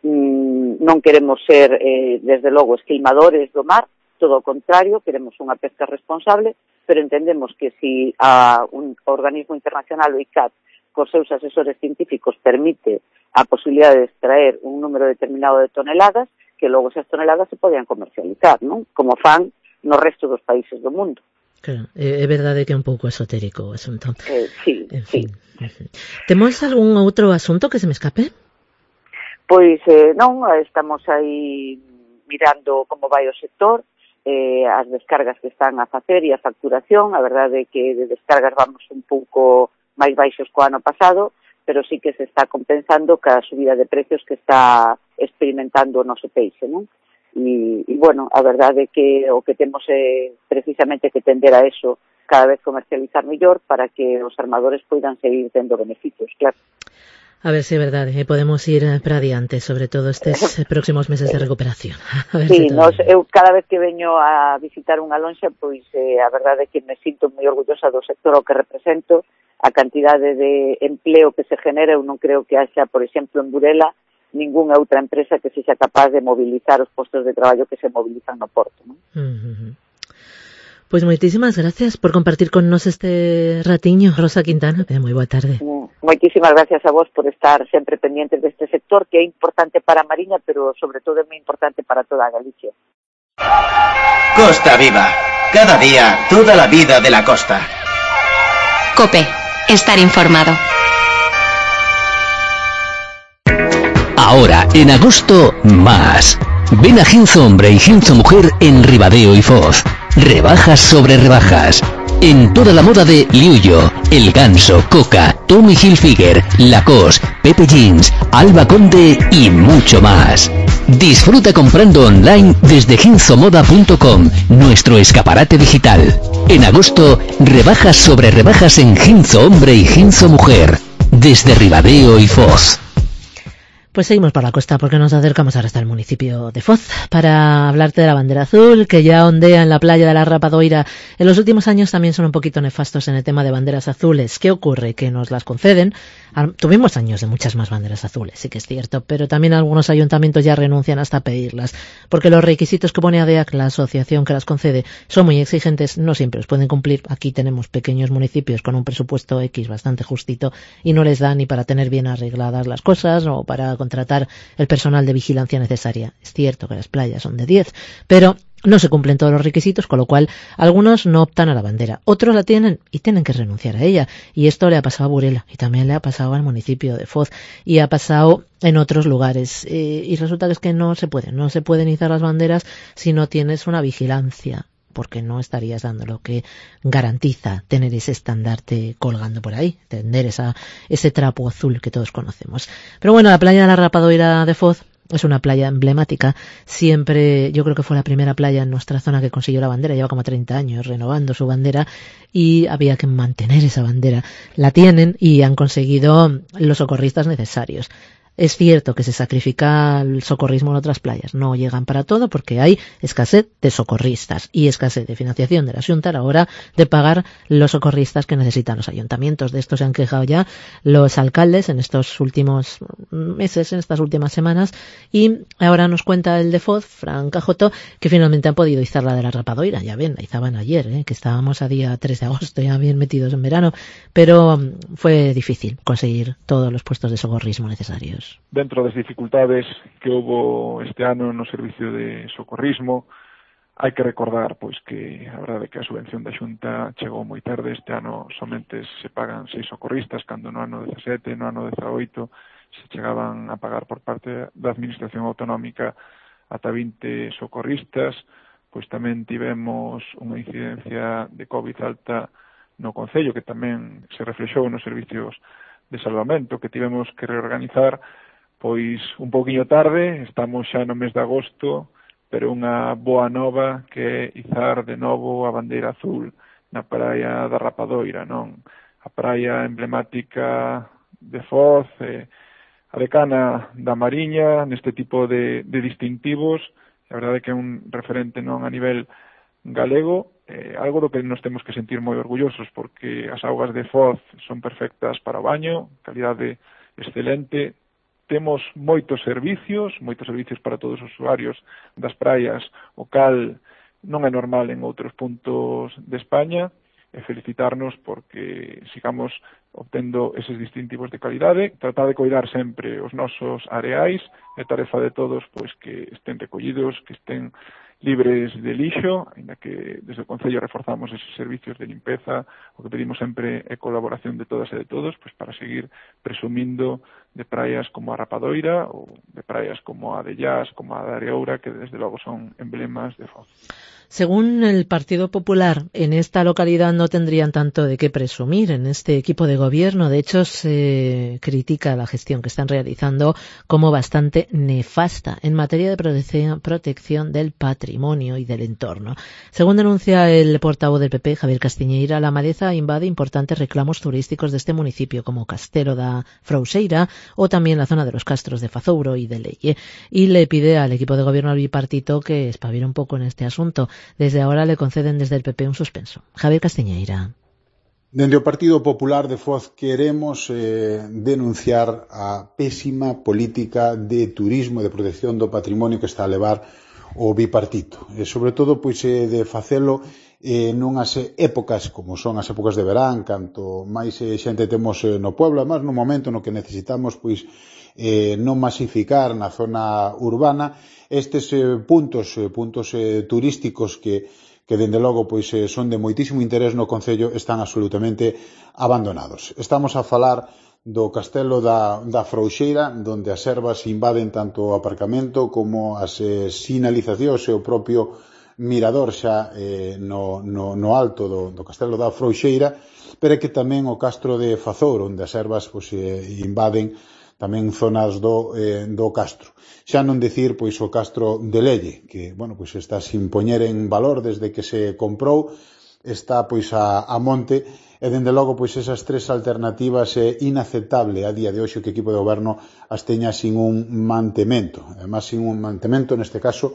Speaker 18: Mm, non queremos ser, eh, desde logo, esquilmadores do mar, todo o contrario, queremos unha pesca responsable, pero entendemos que si a un organismo internacional, o I C A T, cos seus asesores científicos permite a posibilidade de extraer un número determinado de toneladas, que logo esas toneladas se poden comercializar, non? Como fan no resto dos países do mundo.
Speaker 4: Claro, é verdade que é un pouco esotérico o asunto.
Speaker 18: Eh, sí,
Speaker 4: en
Speaker 18: sí.
Speaker 4: fin. Temos algún outro asunto que se me escape?
Speaker 18: Pois eh, non, estamos aí mirando como vai o sector, eh, as descargas que están a facer e a facturación. A verdade é que de descargas vamos un pouco máis baixos co ano pasado, pero sí que se está compensando ca subida de precios que está experimentando o noso peixe, non? E, e bueno, a verdade é que o que temos é precisamente que tender a eso, cada vez comercializar mellor para que os armadores poidan seguir tendo beneficios, claro.
Speaker 4: A ver si é verdade, e podemos ir para adiante, sobre todo estes próximos meses de recuperación. A ver
Speaker 18: sí,
Speaker 4: si
Speaker 18: nos, eu cada vez que veño a visitar unha lonxa, pois eh, a verdade é que me sinto moi orgullosa do sector ao que represento, a cantidade de empleo que se genera. Eu non creo que haxa, por exemplo, en Burela, ningunha outra empresa que sexa capaz de mobilizar os postos de traballo que se mobilizan no porto, non?
Speaker 4: Uh-huh. Pois moitísimas gracias por compartir con nos este ratiño, Rosa Quintana. Eh, moi boa tarde.
Speaker 18: Moitísimas gracias a vos por estar sempre pendientes deste sector, que é importante para a Mariña, pero sobre todo é moi importante para toda a Galicia.
Speaker 2: Costa Viva. Cada día, toda la vida de la costa.
Speaker 11: COPE. Estar informado.
Speaker 12: Ahora, en agosto, más. Ven a Ginzo Hombre y Ginzo Mujer en Ribadeo y Foz. Rebajas sobre rebajas. En toda la moda de Liuyo, El Ganso, Coca, Tommy Hilfiger, Lacoste, Pepe Jeans, Alba Conde y mucho más. Disfruta comprando online desde ginzomoda punto com, nuestro escaparate digital. En agosto, rebajas sobre rebajas en Ginzo Hombre y Ginzo Mujer, desde Ribadeo y Foz.
Speaker 4: Pues seguimos por la costa porque nos acercamos ahora hasta el municipio de Foz para hablarte de la bandera azul que ya ondea en la playa de la Rapadoira. En los últimos años también son un poquito nefastos en el tema de banderas azules. ¿Qué ocurre? Que nos las conceden. Tuvimos años de muchas más banderas azules, sí que es cierto, pero también algunos ayuntamientos ya renuncian hasta a pedirlas, porque los requisitos que pone A D E A C, la asociación que las concede, son muy exigentes, no siempre los pueden cumplir. Aquí tenemos pequeños municipios con un presupuesto X bastante justito y no les da ni para tener bien arregladas las cosas o para contratar el personal de vigilancia necesaria. Es cierto que las playas son de diez, pero no se cumplen todos los requisitos, con lo cual algunos no optan a la bandera, otros la tienen y tienen que renunciar a ella. Y esto le ha pasado a Burela y también le ha pasado al municipio de Foz y ha pasado en otros lugares. Eh, y resulta que es que no se puede, no se pueden izar las banderas si no tienes una vigilancia, porque no estarías dando lo que garantiza tener ese estandarte colgando por ahí, tender esa, ese trapo azul que todos conocemos. Pero bueno, la playa de la Rapadoira de Foz es una playa emblemática. Siempre, yo creo que fue la primera playa en nuestra zona que consiguió la bandera. Lleva como treinta años renovando su bandera y había que mantener esa bandera. La tienen y han conseguido los socorristas necesarios. Es cierto que se sacrifica el socorrismo en otras playas. No llegan para todo porque hay escasez de socorristas y escasez de financiación de la Xunta a la hora de pagar los socorristas que necesitan los ayuntamientos. De esto se han quejado ya los alcaldes en estos últimos meses, en estas últimas semanas, y ahora nos cuenta el de Foz, Fran Cajoto, que finalmente han podido izar la de la Rapadoira. Ya ven, la izaban ayer, ¿eh? Que estábamos a día tres de agosto, ya bien metidos en verano, pero fue difícil conseguir todos los puestos de socorrismo necesarios.
Speaker 6: pois dentro das dificultades que houbo este ano no servicio de socorrismo, hai que recordar pois que a verdade é que a subvención da Xunta chegou moi tarde. Este ano somente se pagan seis socorristas, cando no ano dezasete, no ano dezaoito se chegaban a pagar por parte da Administración Autonómica ata vinte socorristas. Pois tamén tivemos unha incidencia de COVID alta no Concello, que tamén se reflexou nos servicios de salvamento, que tivemos que reorganizar pois un pouquiño tarde. Estamos xa no mes de agosto, pero unha boa nova que é izar de novo a bandeira azul na praia da Rapadoira, non? A praia emblemática de Foz, eh, a decana da Mariña, neste tipo de, de distintivos. A verdade é que é un referente non a nivel galego, eh, algo do que nos temos que sentir moi orgullosos, porque as augas de Foz son perfectas para o baño, calidade excelente. Temos moitos servicios, moitos servicios para todos os usuarios das praias, o cal non é normal en outros puntos de España, e felicitarnos porque sigamos obtendo eses distintivos de calidade, tratar de coidar sempre os nosos areais, é tarefa de todos pois que estén recollidos, que estén libres de lixo, ainda que desde o Concello reforzamos eses servicios de limpeza. O que pedimos sempre é colaboración de todas e de todos, pois para seguir presumindo de praias como a Rapadoira ou de praias como a de Llas, como a de Areoura, que desde logo son emblemas de Foz.
Speaker 4: Según el Partido Popular, en esta localidad no tendrían tanto de qué presumir en este equipo de gobierno. De hecho, se critica la gestión que están realizando como bastante nefasta en materia de protección, protección del patrimonio y del entorno. Según denuncia el portavoz del P P, Javier Castiñeira, la maleza invade importantes reclamos turísticos de este municipio, como Castelo da Frouxeira o también la zona de los castros de Fazouro y de Lelle. Y le pide al equipo de gobierno bipartito que espabile un poco en este asunto. Desde ahora le conceden desde el P P un suspenso. Javier Castiñeira.
Speaker 5: Dende o Partido Popular de Foz queremos eh, denunciar a pésima política de turismo e de protección do patrimonio que está a levar o bipartito. E sobre todo pois eh, de facelo eh, nunhas épocas como son as épocas de verán, canto máis eh, xente temos eh, no pueblo, además no momento no que necesitamos pois eh, non masificar na zona urbana estes eh, puntos eh, puntos eh, turísticos que que dende logo pois eh, son de moitísimo interés no Concello, están absolutamente abandonados. Estamos a falar do Castelo da, da Frouxeira, donde as ervas invaden tanto o aparcamento como as eh, sinalizacións e o propio mirador xa eh, no, no, no alto do, do Castelo da Frouxeira, pero é que tamén o Castro de Fazouro, onde as ervas pois, eh, invaden tamén zonas do, eh, do Castro. Xa non dicir pois o Castro de Lelle, que bueno, pois está sin poñer en valor desde que se comprou, está pois a, a monte, e dende logo pois esas tres alternativas é inaceptable a día de hoxe que o equipo de goberno as teña sin un mantemento. Además, sin un mantemento, neste caso,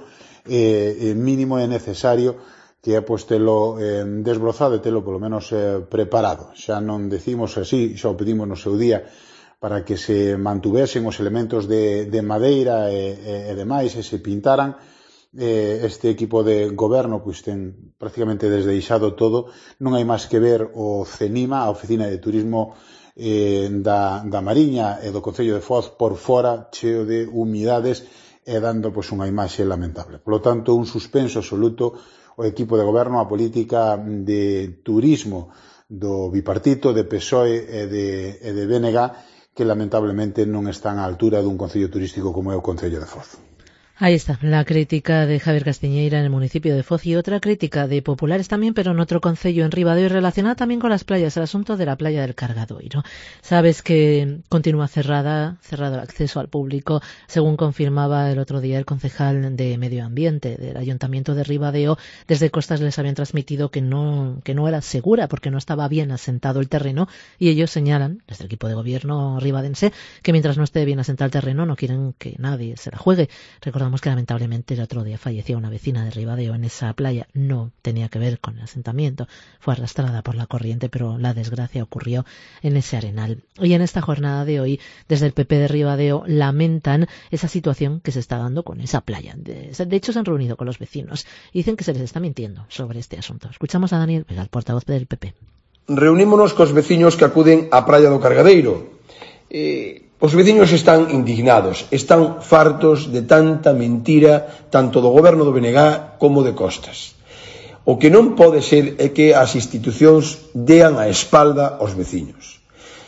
Speaker 5: eh, mínimo é necesario que é pois telo eh, desbrozado e telo polo menos eh, preparado. Xa non decimos así, xa o pedimos no seu día, para que se mantuvesen os elementos de, de madeira e, e, e demais e se pintaran. Eh, este equipo de goberno pois ten prácticamente desdeixado todo, non hai máis que ver o CENIMA, a Oficina de Turismo eh, da, da Mariña e do Concello de Foz por fora, cheo de humidades e dando pois unha imaxe lamentable. Por lo tanto, un suspenso absoluto o equipo de goberno, a política de turismo do bipartito, de P S O E e de, e de B N G, que lamentablemente non están á altura dun concello turístico como é o Concello de Foz.
Speaker 4: Ahí está, la crítica de Javier Castiñeira en el municipio de Foz y otra crítica de populares también, pero en otro concello en Ribadeo y relacionada también con las playas, el asunto de la playa del Cargadoiro. Sabes que continúa cerrada, cerrado el acceso al público, según confirmaba el otro día el concejal de Medio Ambiente del Ayuntamiento de Ribadeo. Desde Costas les habían transmitido que no, que no era segura porque no estaba bien asentado el terreno, y ellos señalan, desde el equipo de gobierno ribadense, que mientras no esté bien asentado el terreno no quieren que nadie se la juegue. Recordamos que lamentablemente el otro día falleció una vecina de Ribadeo en esa playa. No tenía que ver con el asentamiento, fue arrastrada por la corriente, pero la desgracia ocurrió en ese arenal. Y en esta jornada de hoy, desde el P P de Ribadeo lamentan esa situación que se está dando con esa playa. De, de hecho, se han reunido con los vecinos y dicen que se les está mintiendo sobre este asunto. Escuchamos a Daniel Vega, el portavoz del P P.
Speaker 19: Reunímonos cos veciños que acuden á praia do Cargadeiro. Eh, Os veciños están indignados, están fartos de tanta mentira, tanto do goberno do B N G como de Costas. O que non pode ser é que as institucións dean a espalda aos veciños.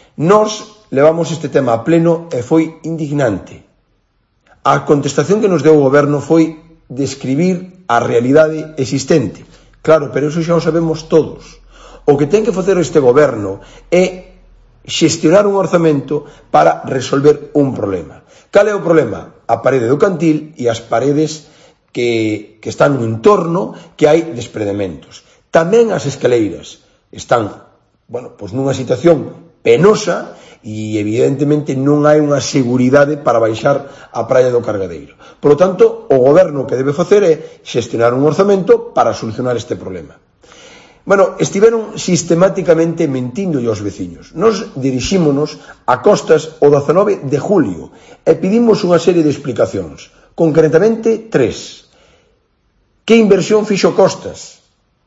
Speaker 19: Nós levamos este tema a pleno e foi indignante. A contestación que nos deu o goberno foi describir a realidade existente. Claro, pero eso xa o sabemos todos. O que ten que facer este goberno é xestionar un orzamento para resolver un problema. Cal é o problema? A parede do cantil e as paredes que, que están no entorno que hai despredementos. Tamén as escaleiras están, bueno, pois nunha situación penosa e evidentemente non hai unha seguridade para baixar a praia do Cargadeiro. Por lo tanto, o goberno que debe facer é xestionar un orzamento para solucionar este problema. Bueno, estiveron sistemáticamente mentindo aos veciños. Nos dirixímonos a Costas o dezanove de julio e pedimos unha serie de explicacións. Concretamente, tres. Que inversión fixo Costas?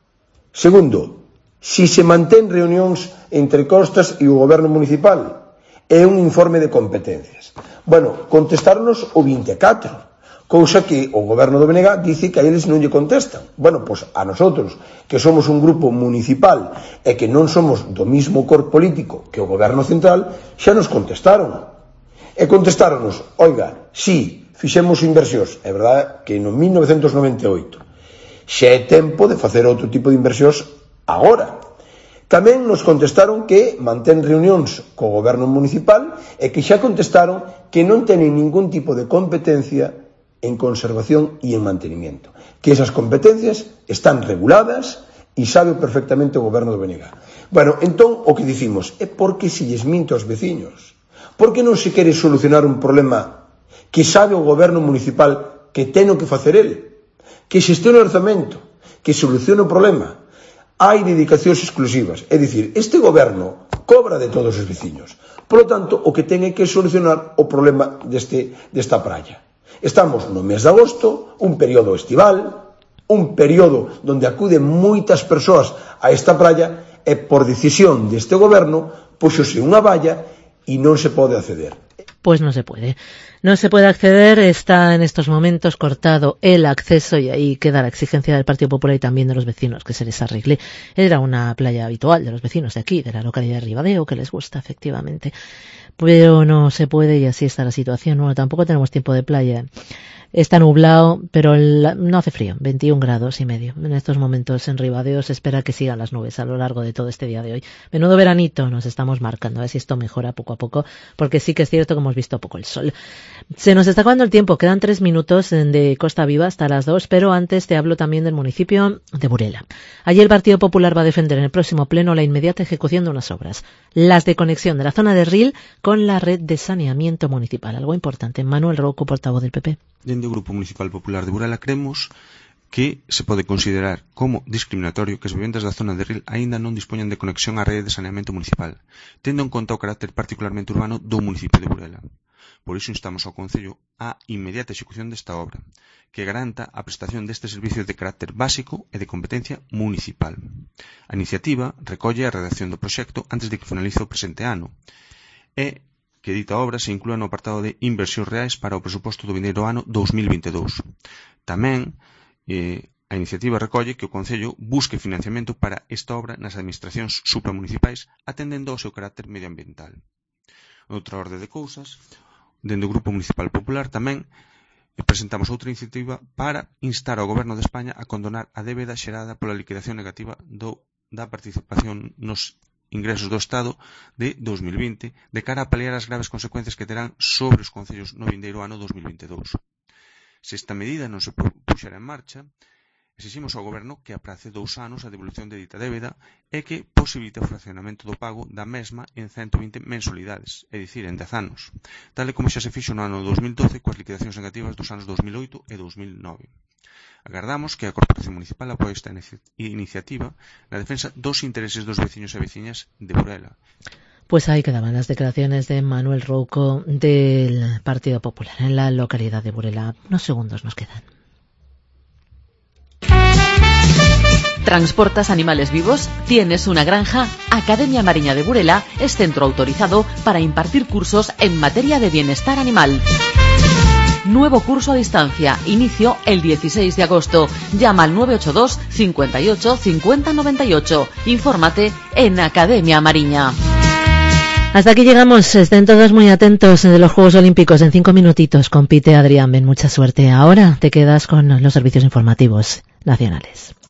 Speaker 19: Segundo, si se mantén reunións entre Costas e o goberno municipal. É un informe de competencias. Bueno, contestarnos o vinte e catro. Cousa que o goberno do B N G dice que a eles non lle contestan. Bueno, pois a nosotros, que somos un grupo municipal e que non somos do mismo cor político que o goberno central, xa nos contestaron. E contestaronos, oiga, sí, fixemos inversións. É verdade que no mil novecentos noventa e oito. Xa é tempo de facer outro tipo de inversións agora. Tamén nos contestaron que mantén reunións co goberno municipal e que xa contestaron que non tenen ningún tipo de competencia en conservación e en mantenimiento. Que esas competencias están reguladas e sabe perfectamente o goberno do B N G. Bueno, entón, o que dicimos é porque se lles minto aos veciños. Por que non se quere solucionar un problema que sabe o goberno municipal que ten o que facer el? Que xestione o orzamento, que solucione o problema. Hai dedicacións exclusivas. É dicir, este goberno cobra de todos os veciños. Por lo tanto, o que ten é que solucionar o problema deste, desta praia. Estamos no mes de agosto, un período estival, un período donde acuden moitas persoas a esta praia e por decisión deste goberno puxose unha valla e non se pode acceder.
Speaker 4: Pues no se puede. No se puede acceder, está en estos momentos cortado el acceso y ahí queda la exigencia del Partido Popular y también de los vecinos que se les arregle. Era una playa habitual de los vecinos de aquí, de la localidad de Ribadeo, que les gusta efectivamente. Pero no se puede y así está la situación. Bueno, tampoco tenemos tiempo de playa. Está nublado, pero el, no hace frío, veintiún grados y medio. En estos momentos en Ribadeo se espera que sigan las nubes a lo largo de todo este día de hoy. Menudo veranito nos estamos marcando, a ver si esto mejora poco a poco, porque sí que es cierto que hemos visto poco el sol. Se nos está acabando el tiempo, quedan tres minutos de Costa Viva hasta las dos, pero antes te hablo también del municipio de Burela. Allí el Partido Popular va a defender en el próximo pleno la inmediata ejecución de unas obras, las de conexión de la zona de Ril con la red de saneamiento municipal. Algo importante. Manuel Rouco, portavoz del P P.
Speaker 20: Dende o Grupo Municipal Popular de Burela cremos que se pode considerar como discriminatorio que as vivendas da zona de Ril aínda non dispoñan de conexión á rede de saneamento municipal, tendo en conta o carácter particularmente urbano do municipio de Burela. Por iso instamos ao Concello á inmediata execución desta obra, que garanta a prestación deste servicio de carácter básico e de competencia municipal. A iniciativa recolle a redacción do proxecto antes de que finalice o presente ano e que dita obra se inclúa no apartado de inversións reais para o presuposto do vindeiro ano dous mil vinte e dous. Tamén, eh, a iniciativa recolle que o Concello busque financiamento para esta obra nas administracións supramunicipais atendendo ao seu carácter medioambiental. Outra orde de cousas, dende o Grupo Municipal Popular tamén presentamos outra iniciativa para instar ao Goberno de España a condonar a débeda xerada pola liquidación negativa do, da participación nos ingresos do Estado de dous mil vinte de cara a paliar as graves consecuencias que terán sobre os concellos no vindeiro ano dous mil vinte e dous. Se esta medida non se puxera en marcha, exiximos ao Goberno que aprace dous anos a devolución de dita débeda e que posibilite o fraccionamento do pago da mesma en ciento vinte mensualidades, é dicir, en dez anos, tal e como xa se fixo no ano dous mil doce coas liquidacións negativas dos anos dous mil oito e dous mil nove. Agardamos que a Corporación Municipal apoie esta iniciativa na defensa dos intereses dos veciños e veciñas de Burela.
Speaker 4: Pues ahí quedaban las declaraciones de Manuel Rouco del Partido Popular en la localidad de Burela. Unos segundos nos quedan.
Speaker 17: ¿Transportas animales vivos? ¿Tienes una granja? Academia Mariña de Burela es centro autorizado para impartir cursos en materia de bienestar animal. Nuevo curso a distancia. Inicio el dieciséis de agosto. Llama al nueve ocho dos, cincuenta y ocho, cincuenta noventa y ocho. Infórmate en Academia Mariña.
Speaker 4: Hasta aquí llegamos. Estén todos muy atentos de los Juegos Olímpicos. En cinco minutitos compite Adrián Ben. Mucha suerte. Ahora te quedas con los servicios informativos nacionales.